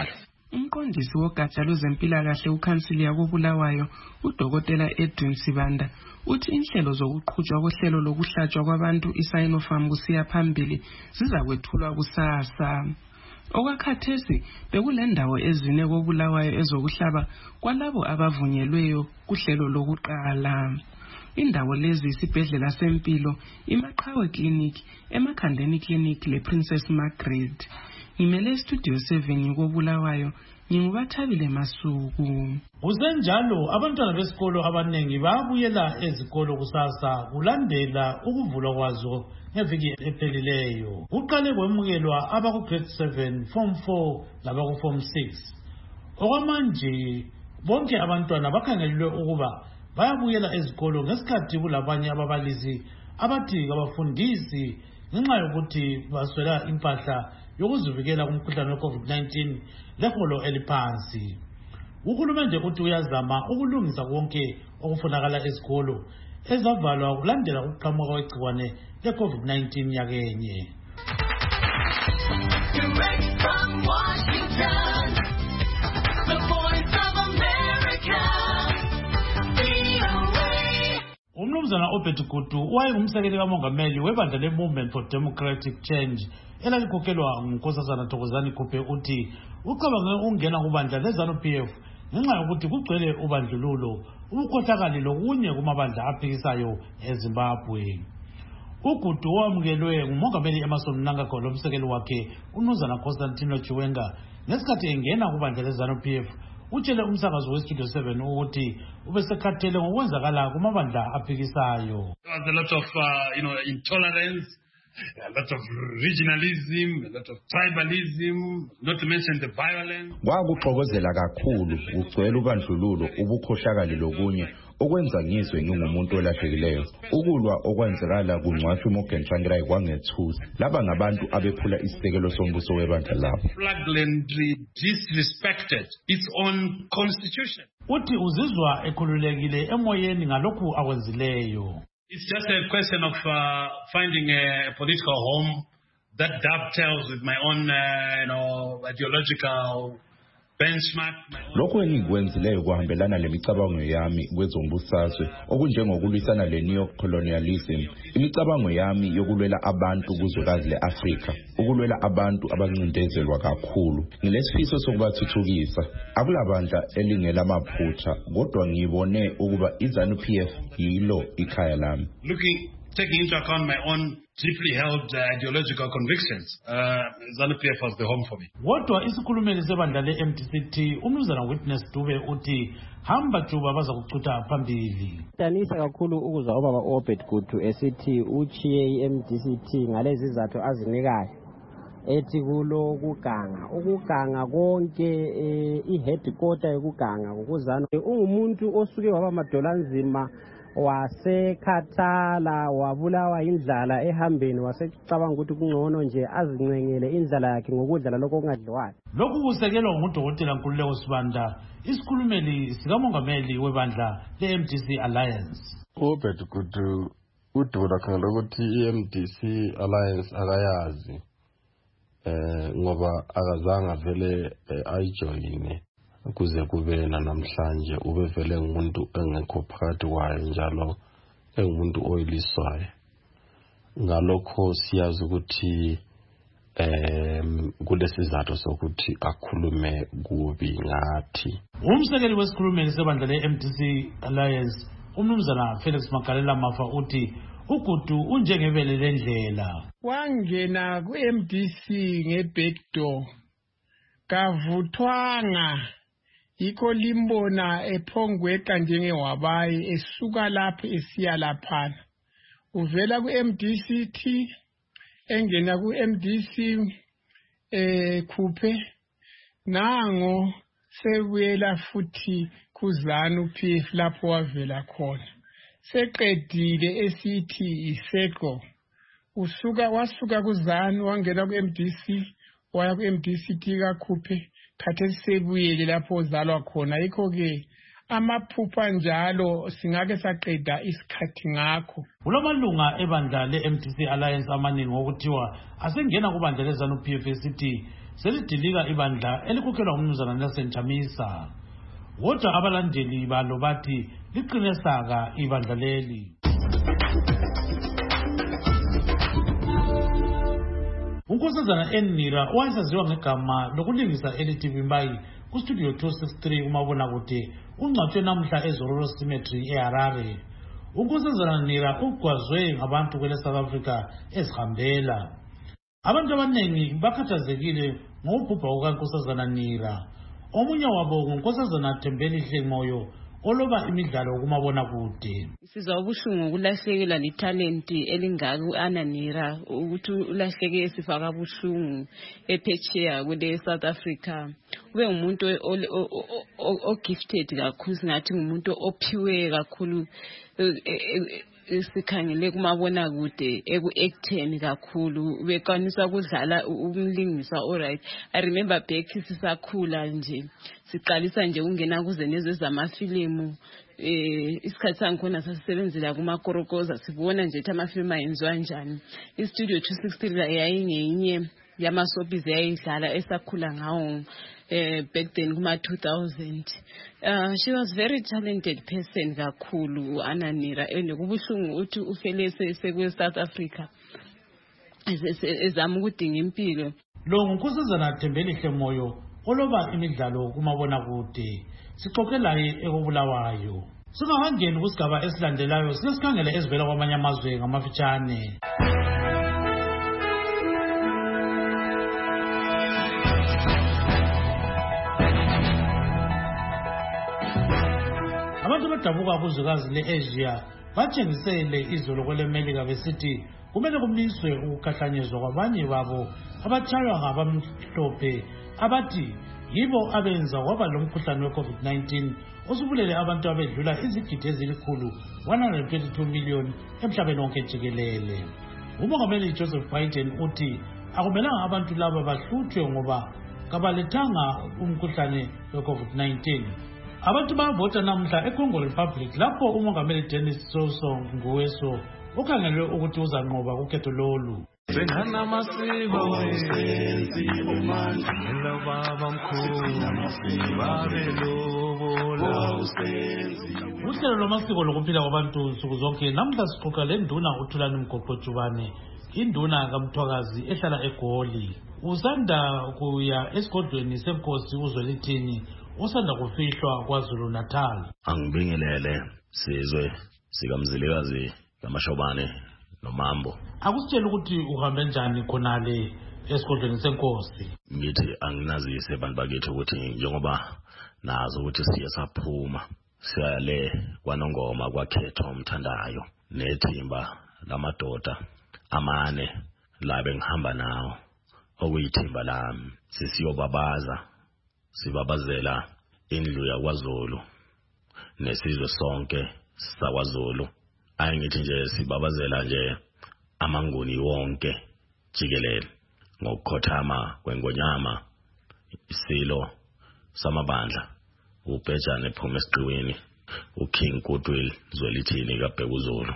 Umqondisi wogatsha lwezempilakahle uKhansilia koBulawayo uDokotela Edwin Sibanda uthi inhlelo zokuqhutshwa kohlelo lokuhlatshwa kwabantu iSinopharm kusiya phambili zizakwethulwa kusasa. Okwakhathesi bekulendawo ezine koBulawayo ezokuhlaba kwalabo abavunyelweyo kuhlelo lokuqala. Indawo lezi isibhedlela sempilo, iMaqhawe Clinic, eMakhandeni Clinic lePrincess Margaret. Ngimele Studio 7 ngikoBulawayo, nginguBathabile Masuku. Kusenjalo abantwana besikolo abanengi babuyela ezikolo kusasa kulandela ukuvulwa kwazo ngeviki ephelileyo. Kuqale kwemukelwa abaku grade 7, form 4 labaku form 6. Okwamanje bonke abantwana bakhangelwe ukuba bayabuyela ezikolo ngesikhathi kulabanye ababalisi abathi kabafundisi ngenxa yokuthi baswela impahla yokuzivikela kumkhuhlane weCovid-19 leholo eliphansi. Uhulumende uthi uyazama ukulungisa konke okufunakala ezikolo ezavalwa kulandela ukuqhamuka kwegciwane leCovid-19 yakenye. Direct from Washington, the voice of America, VOA. Umnumzana Obed Gutu wayengumsekeli kamongameli webandla le-Movement for Democratic Change elalikhokelwa nguNkosazana Thokozani Khuphe uthi ucabange ukungena kubandla leZANU-PF ngenxa yokuthi kugcwele ubandlululo, ubukhohlakali lokunye kumabandla aphikisayo eZimbabwe. Ugutu wamukelwe ngumongameli Emmerson Mnangagwa lomsekeli wakhe uMnumzana Constantino Chiwenga ngesikhathi engena kubandla leZANU-PF. Utshele umsakazo weStudio 7 ukuthi ubesekhathele ngokwenzakala kumabandla aphikisayo. There was a lot of intolerance, a lot of regionalism, a lot of tribalism, not to mention the violence. Kwakuxokozela kakhulu, kugcwele ubandlululo, ubukhohlakali lokunye okwenza ngizwe ngingumuntu olahlekileyo. Ukulwa okwenzakala kungcwatshwa uMorgan Tsvangirai kwangethusi. Laba ngabantu abephula isisekelo sombuso webandla labo. Flagrantly disrespected its own constitution. Uthi uzizwa ekhululekile emoyeni ngalokhu akwenzileyo. It's just a question of finding a political home that dovetails with my own ideological benchmark. Lokho engikwenzileyo kuhambelana lemicabango yami kwezombusazwe okunjengokulwisana le-neo-colonialism, imicabango yami yokulwela abantu kuzwekazi le-Afrika, ukulwela abantu abancindezelwa kakhulu. Ngilesifiso sokubathuthukisa. Akulabandla elingelamaphutha, kodwa ngibone ukuba iZANU-PF yilo ikhaya lami. Taking into account my own deeply held ideological convictions, ZANU-PF was the home for me. Kodwa isikhulumeli sebandla le-MDCT uMnumzana Witness Dube uthi hamba juba baza kucutha phambili. Danisa kakhulu ukuzwa ubaba Obed Gutu esithi uchiye iMDCT ngalezi izathu azinikayo. Ethi kulo ukuganga konke iheadquarter yokuganga ukuzana ungumuntu osuke waba madolanzima wasekhathala wabulawa indlala ehambeni wasecabanga ukuthi kungcono nje azincengele indlala yakhe ngokudlala lokho okungadliwayo. Lokhu kusekelwa nguDokotela Nkululeko Sibanda, isikhulumeli sikamongameli webandla le-MDC Alliance. Obed Gutu udula khangela ukuthi i-MDC Alliance akayazi ngoba akazange vele ayijoyine kuze kube namhlanje ube vele ngumuntu engekho phakathi kwayo njalo engumuntu oyiliswayo. Ngalokho siyazi ukuthi kulesizathu sokuthi akhulume kubi ngathi. Umsekeli wesikhulumeli sebandla le-MDC Alliance uMnumzana Felix Magalela Mafa uthi uGutu unjengebele lendlela. Wangena ku-MDC ngebackdoor kavuthwanga yikho limbona ephongweqa njengewabayi esuka lapho esiya laphana. Uvela ku-MDCT engena ku-MDC Khuphe nango sebuyela futhi kuZANU-PF lapho wavela khona. Seqedile esithi iseko wasuka kuZANU wangena ku-MDC waya ku-MDCT kaKhuphe khathesi sebuyele lapho ozalwa khona. Yikho-ke amaphupha njalo singake saqeda isikhathi ngakho. Kulamalunga ebandla le-MDC Alliance amaningi okuthiwa asengena kubandla leZANU-PF esithi selidilika ibandla elikhokhelwa ngumnumzana Nelson Chamisa. Kodwa abalandeli balo bathi liqine saka ibandla leli. Unkosazana Enira owayesaziwa ngegama lokulingisa elithi Vimbayi kustudio 263 umabonakude ungcwatshwe namhla eZororo Cemetery eHarare. Unkosazana Nira ugwazwe ngabantu kwele South Africa ezihambela. Abantu abanengi bakhathazekile ngokubhubha kukankosazana Nira. Omunye wabo ngunkosazana Thembelihle Moyo oloba imidlalo kumabonakude. Sizwa ubuhlungu ukulahlekelwa litalenti elingaka uAnanira ukuthi ulahleke esifaka ubuhlungu ephetsheya kule South Africa. Ube umuntu ogifted kakhulu, singathi ngumuntu ophiwe kakhulu sikhangele kumabonakude eku-acting kakhulu. Bekwanisa ukudlala umlingisa alright. I remember back sisakhula nje siqalisa nje ungena kuze nezo zamafilimu isikhathi sangikhona sasisebenzela kumakorokoza sibona nje ukuthi amafilimu ayenziwa njani. Istudio 263 yayingenye yamasoapies yayidlala esakhula ngawo back then kuma 2000. She was very talented person kakhulu Ananira, and kubuhlungu uthi ufele sekwe South Africa ezama ukudinga impilo. Lo ngunkosazana Thembelihle Moyo oloba imidlalo kumabonakude. Sixoxela ekubulawayo. Singahangeni kusigaba esilandelayo sesikhangela ezivela kwamanye amazwe ngamafitshane. Abantu badabuka kuzwekazi le-Asia batshengisele izolo kwele-Melika besithi kumele kumiswe ukukhahlanyezwa kwabanye babo abatshaywa ngabamhlophe abathi yibo abenza kwaba lo mkhuhlane we-COVID-19 osubulele abantu abedlula izigidi ezilikhulu 122 million emhlabeni wonke jikelele. Umongameli Joseph Biden uthi akumelanga abantu laba bahluthwe ngoba kabalethanga umkhuhlane we-COVID-19. Abantu bavota namhla eCongo Republic lapho umongameli Denis Sassou Nguesso ukhangelwe ukuthi uzanqoba ukhetho lolu. Sengana masiko wenziwe manje baba mkhulu babelobola uhlelo lwamasiko lokuphila kwabantu nsuku zonke namhla sixoxa le nduna uThulani Mgoqojubane, induna kaMthwakazi ehlala eGoli. Usanda kuya esigodlweni senkosi uZwelithini osanda kufihlwa kwaZulu Natal. Angibingelele sizwe sikamzilikazi kaMashobane noMambo. Akusitshela ukuthi uhambe njani khonale esigodlweni senkosi. Ngithi anginazise abantu bakithi ukuthi njengoba nazo ukuthi siye saphuma siyale kwaNongoma kwakhetha umthandayo nethimba lamadoda amane labe ngihamba nawo okuyithimba lami sisiyobabaza sibabazela indlu yakwaZulu nesizwe sonke sakwaZulu. Ayingithi nje sibabazela nje amanguni wonke jikelele ngokukhothama kweNgonyama isilo samabandla uBhejane ephuma esiqiwini uKing Goodwill Zwelithini kaBhekuzulu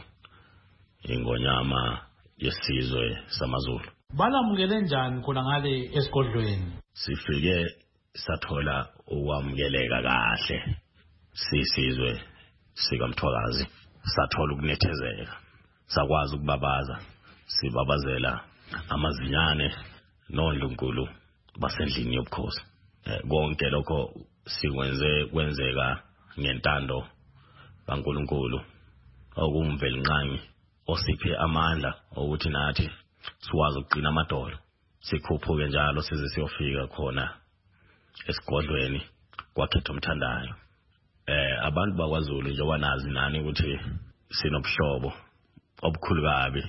iNgonyama yesizwe samaZulu. Balamukele njani khona ngale esigodlweni? Sifike sathola ukwamukeleka kahle sisizwe sikaMthwakazi, sathola ukunethezeka, sakwazi ukubabaza sibabazela amazinyane noNdlunkulu basendlini yobukhosi. Konke lokho sikwenze kwenzeka ngentando kaNkulunkulu okumveli nqangi osiphe amandla ukuthi nathi sikwazi ukuqina amadolo sikhuphuke njalo size siyofika khona esigodlweni kwakhetha umthandayo. Abantu bakwaZulu njengoba nazi nani ukuthi sinobuhlobo obukhulu kabi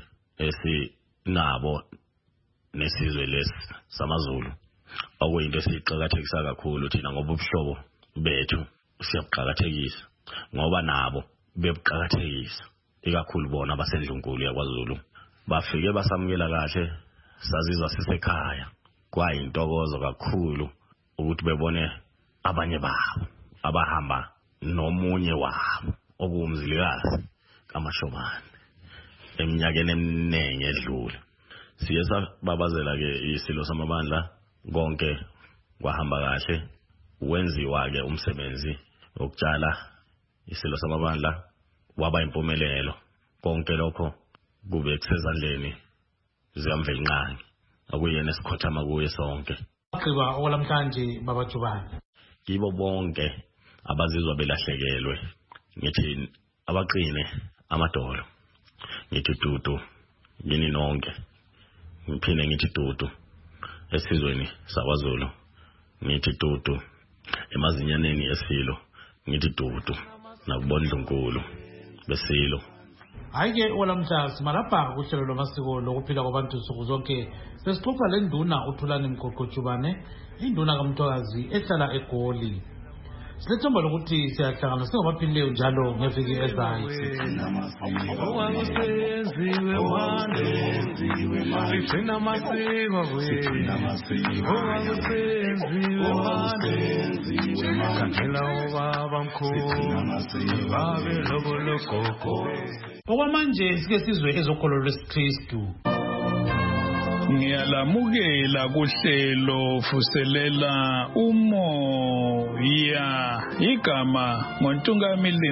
esinabo nesizwe lesi samaZulu, okuyinto esiqhakathekisa kakhulu thina ngoba ubuhlobo bethu siyabuqhakathekisa ngoba nabo bebuqhakathekisa, ikakhulu bona basendlunkulu yakwaZulu. Bafike basamukela kahle, sazizwa sisekhaya. Kwayintokozo kakhulu ukuthi bebone abanye babo abahamba nomunye wabo okumzilikazi kaMashobane eminyakeni eminingi edlule. Siye sababazela ke isilo samabandla konke kwahamba kahle wenziwa ke umsebenzi wokutshala isilo samabandla waba impumelelo. Konke lokho kube kusezandleni zikaMvelinqangi akuyena esikhothama kuye sonke. Aqhiba olamhlanje babathubane kibo bonke abazizwa belahlekelwe ngithi abaqine amadolo. Ngithi dudu yini nonke. Ngiphinde ngithi dudu esizweni saKwaZulu. Ngithi dudu emazinyaneni esilo. Ngithi dudu nakubona uNkulunkulu besilo. Hayike olamhla simalapha kuhlelo lwamasiko lokuphila kwabantu nsuku zonke sesixoxa le nduna uThulani Mqoqojubane, induna kaMthwakazi ehlala eGoli. Silethemba lokuthi siyahlangana singabaphilileyo njalo ngeviki ezayo. Okwamanje sike sizwe ezokholo lwesikristu. Ngiyalamukela kuhlelo vuselela umoya igama ngoNtungamili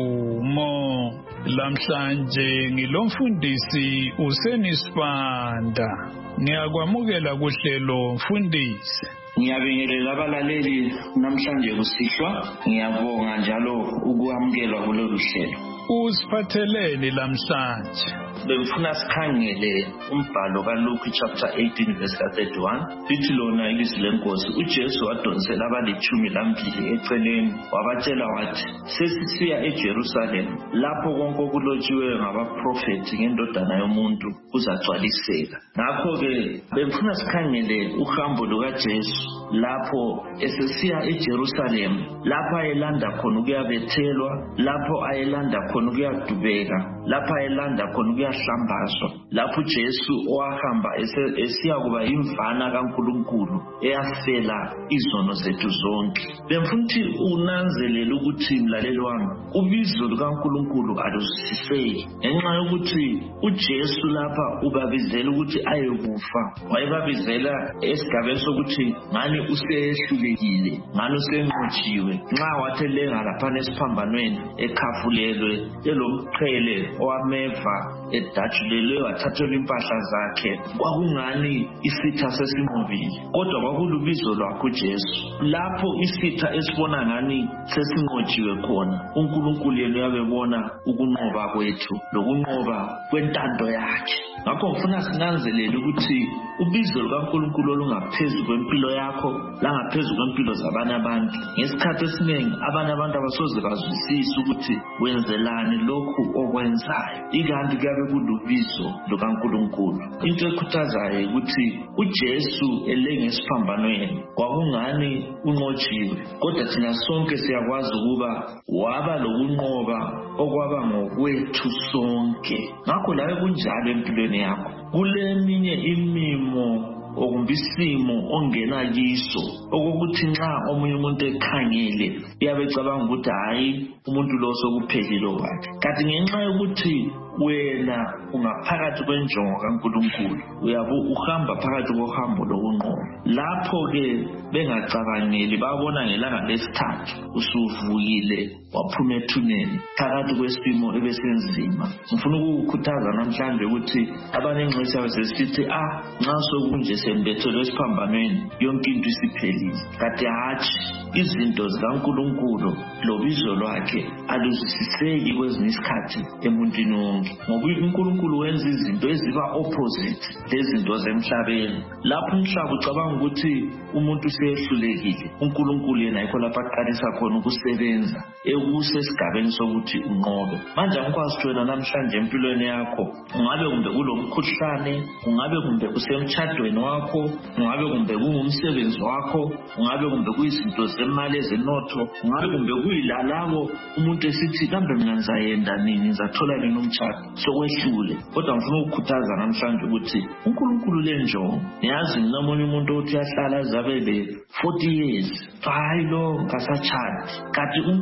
Nkumo. Lamhlanje ngilomfundisi uSenisibanda. Ngiyakwamukela kuhlelo mfundisi. Ngiyabingelela abalaleli namhlanje kusihlwa. Ngiyabonga njalo ukwamukelwa kulolu hlelo. Usiphatheleni lamhlanje? Bengifuna sikhangele umbhalo kaLuke chapter 18 verse 31. Lithi lona ilizwi lenkosi, uJesu wadonsela abalitshumi lambili eceleni wabatshela wathi, sesisiya eJerusalem lapho konke okulotshiweyo ngabaprofeti ngendodana yomuntu kuzagcwaliseka. Ngakho-ke bengifuna sikhangele uhambo lukaJesu lapho esesiya eJerusalem, lapho ayelanda khona ukuyabethelwa, lapho ayelanda khona ukuyadubeka, lapho ayelanda khona ukuyahlambazwa, lapho uJesu owahamba esiya kuba imvana kaNkulunkulu eyafela izono zethu zonke. Bengifuna ukuthi unanzelele ukuthi mlaleli wami, ubizo lukaNkulunkulu aluzisiseki ngenxa yokuthi uJesu lapha ubabizela ukuthi ayekufa. Wayebabizela esigabeni sokuthi ngani usehlulekile, ngani usenqotshiwe. Nxa wathi lenga lapha esiphambanweni ekhafulelwe elomqhele owameva edajulelwe wathathelwa impahla zakhe, kwakungani isitha sesinqobile, kodwa kwakulubizo lwakho uJesu. Lapho isitha esibona ngani sesinqotshiwe khona, uNkulunkulu yena uyabebona ukunqoba kwethu lokunqoba kwentando yakhe. Ngakho ngifuna sinanzelele ukuthi ubizo lukaNkulunkulu olungaphezu kwempilo yakho langaphezu kwempilo zabanye abantu. Ngesikhathi esiningi abanye abantu abasoze bazwisise ukuthi wenzelani lokhu okwenzayo, ikanti kuyabe kulubizo lukaNkulunkulu. Into ekhuthazayo ukuthi uJesu elengesiphambano kwakungani unqotshiwe, kodwa thina sonke siyakwazi ukuba waba lokunqoba okwaba ngokwethu sonke. Ngakho lawe kunjalo empilweni yakho, kuleminye imimo okumbisimo ongena kiso okokuthi nxa omunye umuntu ekhangele uyabe ecabanga ukuthi hayi umuntu lo sokuphelile kwakhe, kanti ngenxa yokuthi wena ungaphakathi kwenjongo kaNkulunkulu uyabe uhamba phakathi kohambo lokunqoba. Lapho-ke bengacabangeli babona ngelanga lesithathu usuvukile waphuma ethuneni phakathi kwesimo ebesenzima. Ngifuna ukukhuthaza namhlanje ukuthi abanengxesi yabo sesithi nxa sokunje sembethelwe esiphambanweni yonke into isiphelile. Kanti hatshi, izinto zikaNkulunkulu lobizo lwakhe aluzwisiseki kwezinye isikhathi emuntwini wonke, ngoba uNkulunkulu wenza izinto eziba opposite lezinto zemhlabeni. Lapho umhlaba ucabanga ukuthi umuntu usehlulekile, uNkulunkulu yena yikho lapho aqalisa khona ukusebenza ekusesigabeni sokuthi unqobe. Manje angikwazi wena namhlanje empilweni yakho, ungabe kumbe kulomkhuhlane, ungabe kumbe usemtshadweni wakho, ungabe kumbe kungumsebenzi wakho, ungabe kumbe kuyizinto zemali ezenotho, ungabe kumbe kuyilalabo umuntu esithi kambe mina ngizayenda nini, ngizathola nini umtshado, sokwehlule. Kodwa ngifuna ukukhuthaza namhlanje ukuthi uNkulunkulu lenjongo. Niyazi nomunye umuntu othi uyahlala zabele 40 years, hayi lo ngasatshadi, kanti uNkulunkulu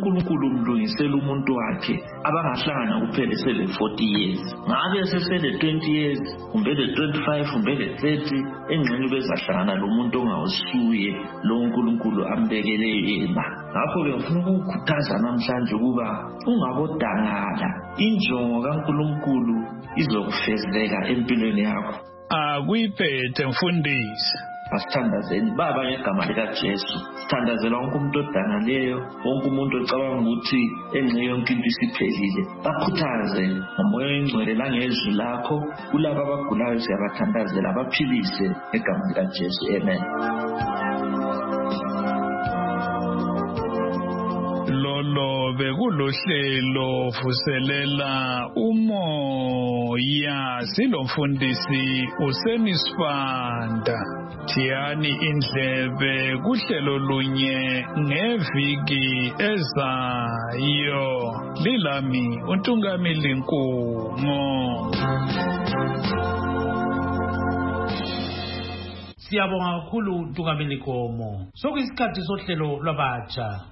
umlungisela umuntu wakhe abangahlangana kuphela sele 40 years. Ngabe sesele 20 years kumbe le 25 kumbe le 30 engxenye bezahlangana lo muntu ongawusuye lo uNkulunkulu ambekele yena. Ngakho ke ngifuna ukukhuthaza namhlanje ukuba ungabodangala, injongo kaNkulunkulu izokufezeka empilweni yakho. Akuyiphethe mfundisi. Asithandazeni Baba ngegama likaJesu. Sithandazela wonke umuntu odangaleyo, wonke umuntu ocabanga ukuthi enxe yonke into isiphelile. Bakhuthaze ngomoya oyingcwele langezwi lakho. Kulabo abagulayo siyabathandazela baphilise ngegama likaJesu. Amen. Lolo bekulohlelo vuselela umoya silomfundisi uSenisibanda. Thiyani indlebe kuhlelo lunye ngeviki ezayo. Lilami uNtungamili Nkumo. Siyabonga kakhulu Ntungamili Nkomo. Sokuyisikhathi sohlelo lwabatsha.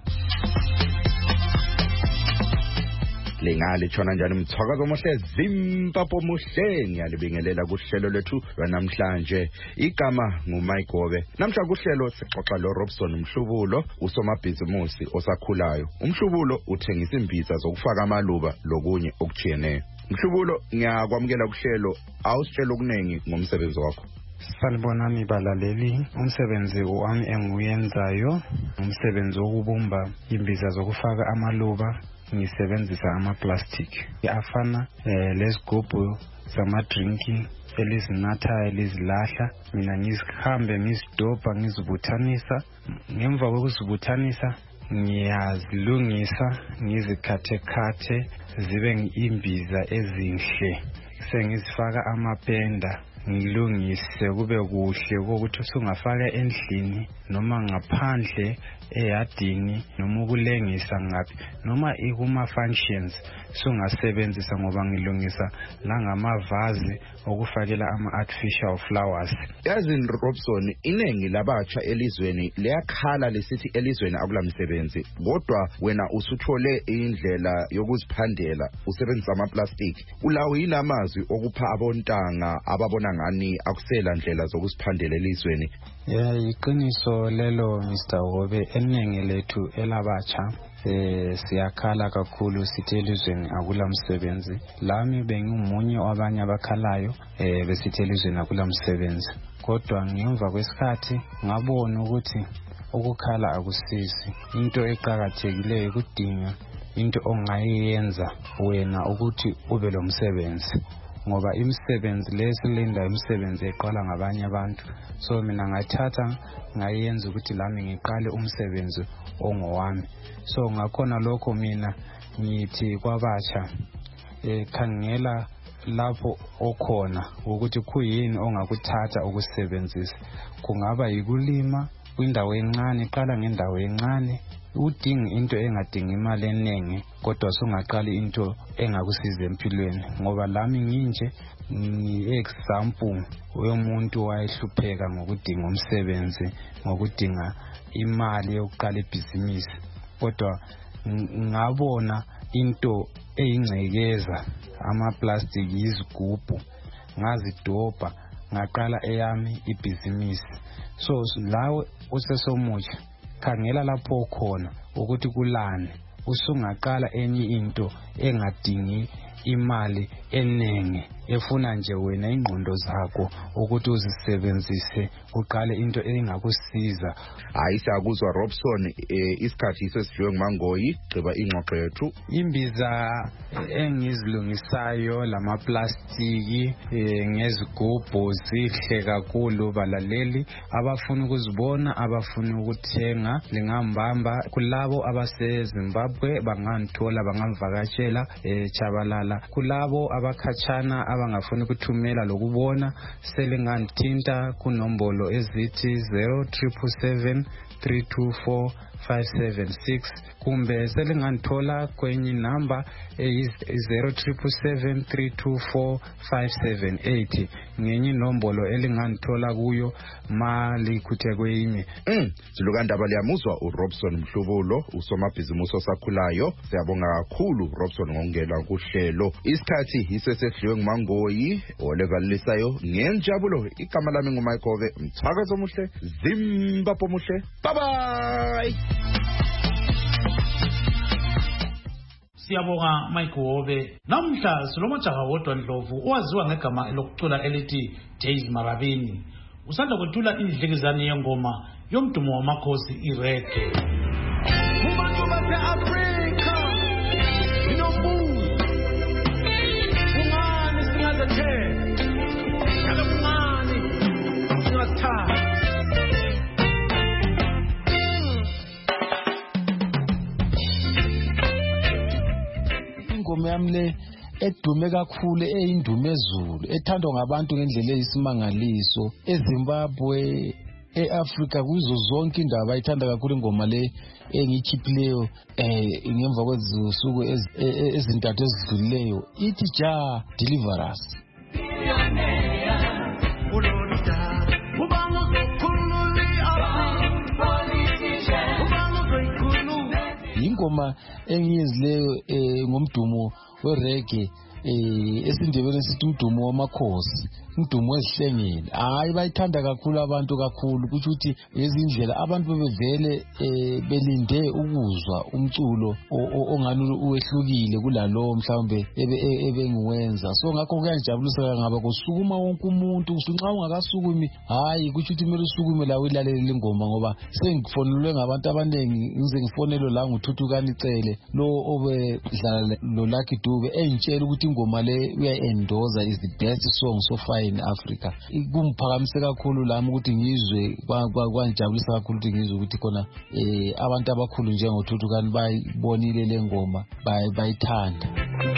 Lingali tshona njani umthwakazo omuhle Zimbabwe muhle ngiyalibingelela kuhlelo lethu lwanamhlanje. Igama nguMike Gobe. Namhla kuhlelo sixoxa lo Robson Mhlubulo, usomabhizimusi osakhulayo. Umhlubulo uthengisa imbiza zokufaka amaluba lokunye okujiyeneyo. Mhlubulo, ngiyakwamukela kuhlelo, awusitshela okunengi ngomsebenzi wakho. Sanibonani balaleli, umsebenzi wami engiyenzayo umsebenzi wokubumba imbiza zokufaka amaluba. Ngisebenzisa amaplastic afana lesigubhu samadrinki elizinathayo elizilahla. Mina ngizihambe ngizidobha ngizibuthanisa. Ngemva kokuzibuthanisa ngiyazilungisa ngizikhathe zibe imbiza ezinhle. Sengizifaka amapenda ngilungise kube kuhle ukuthi usungafaka endlini noma ngaphandle eyadini noma ukulengisa ngaphi noma ikuma functions sungasebenzisa ngoba ngilungisa langamavazi okufakela ama-artificial flowers. Yazi Robson, inengi labatsha elizweni liyakhala lisithi elizweni akulamsebenzi, kodwa wena usuthole indlela yokuziphandela usebenzisa amaplastic. Ulawo yini amazwi okupha abontanga ababona ngani akusela ndlela zokuziphandela elizweni? Iqiniso lelo Mr. Gobe, enengi lethu elabatsha siyakhala kakhulu sithi elizweni akulamsebenzi. Lami bengimunye wabanye abakhalayo besithi elizweni akulamsebenzi. Kodwa ngemva kwesikhathi ngabona ukuthi ukukhala akusizi. Into eqhakathekileyo kudinga into ongayenza wena ukuthi ube lo msebenzi. Ngoba imisebenzi lesilinda imisebenzi eqala ngabanye abantu. So mina ngathatha ngayenza ukuthi lami ngiqale umsebenzi ongowami. So ngakhona lokho mina ngithi kwabatsha khangela lapho okhona ukuthi kuyini ongakuthatha ukusebenzisa. Kungaba yikulima kwindawo encane, qala ngendawo encane. Udinga into engadingi imali eningi kodwa sungaqala into engakusiza empilweni. Ngoba lami nginje example yomuntu wayehlupheka ngokudinga umsebenzi, ngokudinga imali yokuqala ibhizinisi. Kodwa ngabona into eyingcekeza amaplastic izigubhu, ngazidobha ngaqala eyami ibhizinisi. So lawe usesomutsha khangela lapho khona ukuthi kulani usungaqala enye into engadingi imali eningi efuna nje wena ingqondo zakho ukuthi uzisebenzise uqale into engakusiza. Hayi sakuzwa Robson, isikhathi sesijwe nguMangoyi gqiba ingxoxo yethu. Imbiza engizilungisayo lamaplastiki ngezigubhu zihle kakhulu balaleli. Abafuna ukuzibona, abafuna ukuthenga lingambamba. Kulabo abaseZimbabwe banganthola, bangavakashela Chabalala. Kulabo abakhatshana abangafuni ukuthumela lokubona selinganthinta kunombolo ezithi 0777 324 576 kumbe selingandithola kwenye namba 0777324578 ngenye inombolo elingandithola kuyo malikhuthe kwenye. Silukandaba liyamuzwa uRobson Mhlubulo usomabhizimusi osakhulayo. Siyabonga kakhulu Robson ngokungena kuhlelo. Isikhathi isesedliwe nguMangoyi olevalisayo ngenjabulo. Igama lami nguMaikove Mthakazo Muhle Zimbabwe Muhle. Bye bye. Siyabonga Maikove. Namhla silomajaha wodwa Ndlovu owaziwa ngegama lokucula elithi Days Marabini. Usanda kwethula indlekizane yengoma yomdumo wamakhosi ireggae. Ubantu base-Afrika inobuza kungani singazethe njalo kungani singathanda. Ingoma yami le edume kakhulu eyindume ezulu ethandwa ngabantu ngendlela eyisimangaliso eZimbabwe eAfrika kuzo zonke indaba ayithanda kakhulu ingoma le engiyikhiphileyo ngemva kwezinsuku ezintathu ezidlulileyo ithi ja deliver us. Ingoma engiyenzileyo ngomdumo wereggae esindebele sithi umdumo wamakhosi umdumo wezihlengeni. Hayi bayithanda kakhulu abantu kakhulu kusho ukuthi ngezindlela abantu bebevele belinde ukuzwa umculo ongani uwehlukile kulalo mhlawumbe ebengiwenza. So ngakho kuyangijabulisa ngaba kusukuma wonke umuntu nxa ungakasukumi hayi kusho ukuthi kumele usukume la uyilalele ingoma ngoba sengifonelwe ngabantu abaningi ngize ngifonelwe la nguThuthukani Cele lo obedlala lo Lucky Dube engitshela ukuthi ingoma le uyayendoza is the best song so far in Africa. Kumphakamise kakhulu lami ukuthi ngizwe kwanjabulisa kakhulu ukuthi ngizwe ukuthi khona abantu abakhulu njengoThuthukani bayibonile le ngoma bayithanda.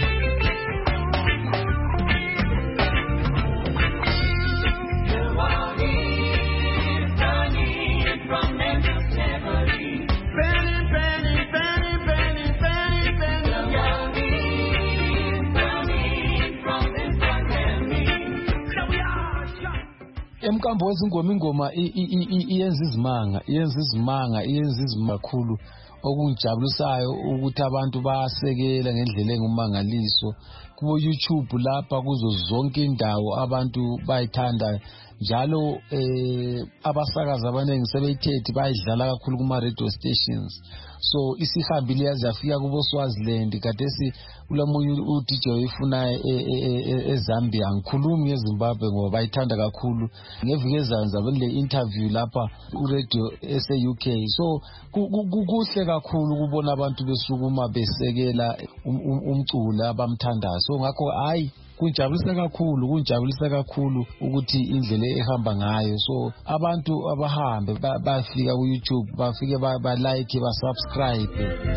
Emkambo wezingoma ingoma iyenza izimanga kakhulu okungijabulisayo ukuthi abantu basekela ngendlela engumangaliso kubo YouTube lapha kuzo zonke indawo abantu bayithanda njalo abasakazi abaningi sebeyithethe bayidlala kakhulu kuma radio stations. So isihambile yaze yafika kubo Swaziland kadesi ulamunye uDJ oyifuna eZambia ngikhulumi ngeZimbabwe ngoba bayithanda kakhulu ngeviki ezanza benile interview lapha uradio ese-UK. So kuhle kakhulu kubona abantu besukuma besekela umculo abamthandayo. So ngakho hayi kunjabulisa kakhulu ukuthi indlela ehamba ngayo. So abantu abahambe bafika ku YouTube bafike ba like ba subscribe.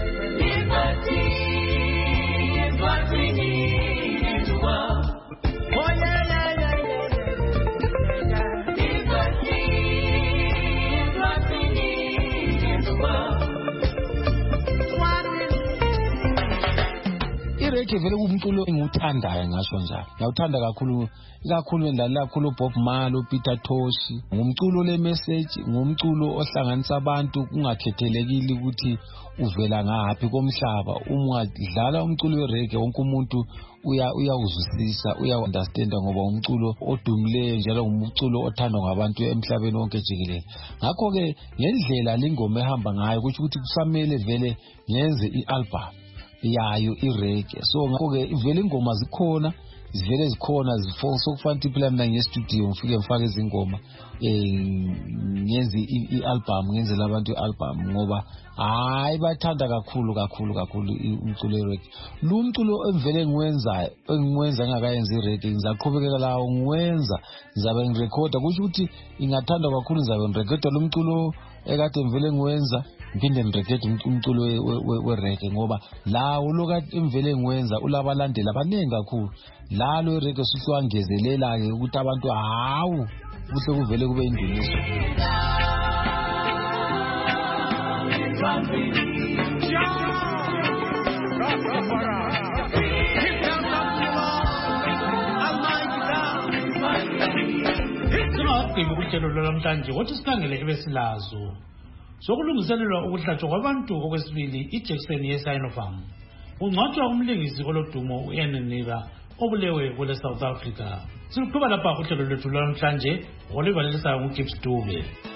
Ireggae vele kumculo engiwuthandayo ngasho njalo. Ngiyawuthanda kakhulu endlalela kakhulu Bob Marley, Peter Tosh. Ngumculo le message, ngumculo ohlanganisa abantu kungakhethelekile ukuthi uvela ngaphi komhlaba. Uma udlala umculo wereggae wonke umuntu uyawuzwisisa, uyaunderstanda ngoba umculo odumileyo njalo ngumculo othandwa ngabantu emhlabeni wonke jikelele. Ngakho ke ngendlela lengoma ehamba ngayo kusho ukuthi kusamele vele ngenze ialbum yayo ireggae. So ngakho ke vele ingoma zikhona zivele zikhona sokufana ukuthi phela mina ngestudio ngifike ngifake izingoma ngenze ialbum ngenzela abantu ialbum ngoba hayi bathanda kakhulu umculo wereggae. Lo umculo engivele engiwenza ngakayenza ireggae ngizaqhubekela lawo ngiwenza ngizabe ngirecorda kusho ukuthi ingathandwa kakhulu ngizabe ngirecorda lo mculo ekade ngivele ngiwenza nginde ngirecorda umculo wereggae ngoba lawo lokade engivele ngiwenza ulabalandela abaningi kakhulu. Lalo ireggae sihlwangezelela ke ukuthi abantu hawu kuhle kuvele kube indumiso. Singaqhubeka uhlelo lwanamhlanje wothi sikhangele ebesilazo sokulungiselelwa ukuhlatshwa kwabantu okwesibili ijekiseni ye-Sinopharm. Ungcwatshwa umlingisi olodumo u-Enniva obulewe kule South Africa. Siluqhuba lapha uhlelo lwethu lwanamhlanje olubaleliswayo nguGibbs Dube.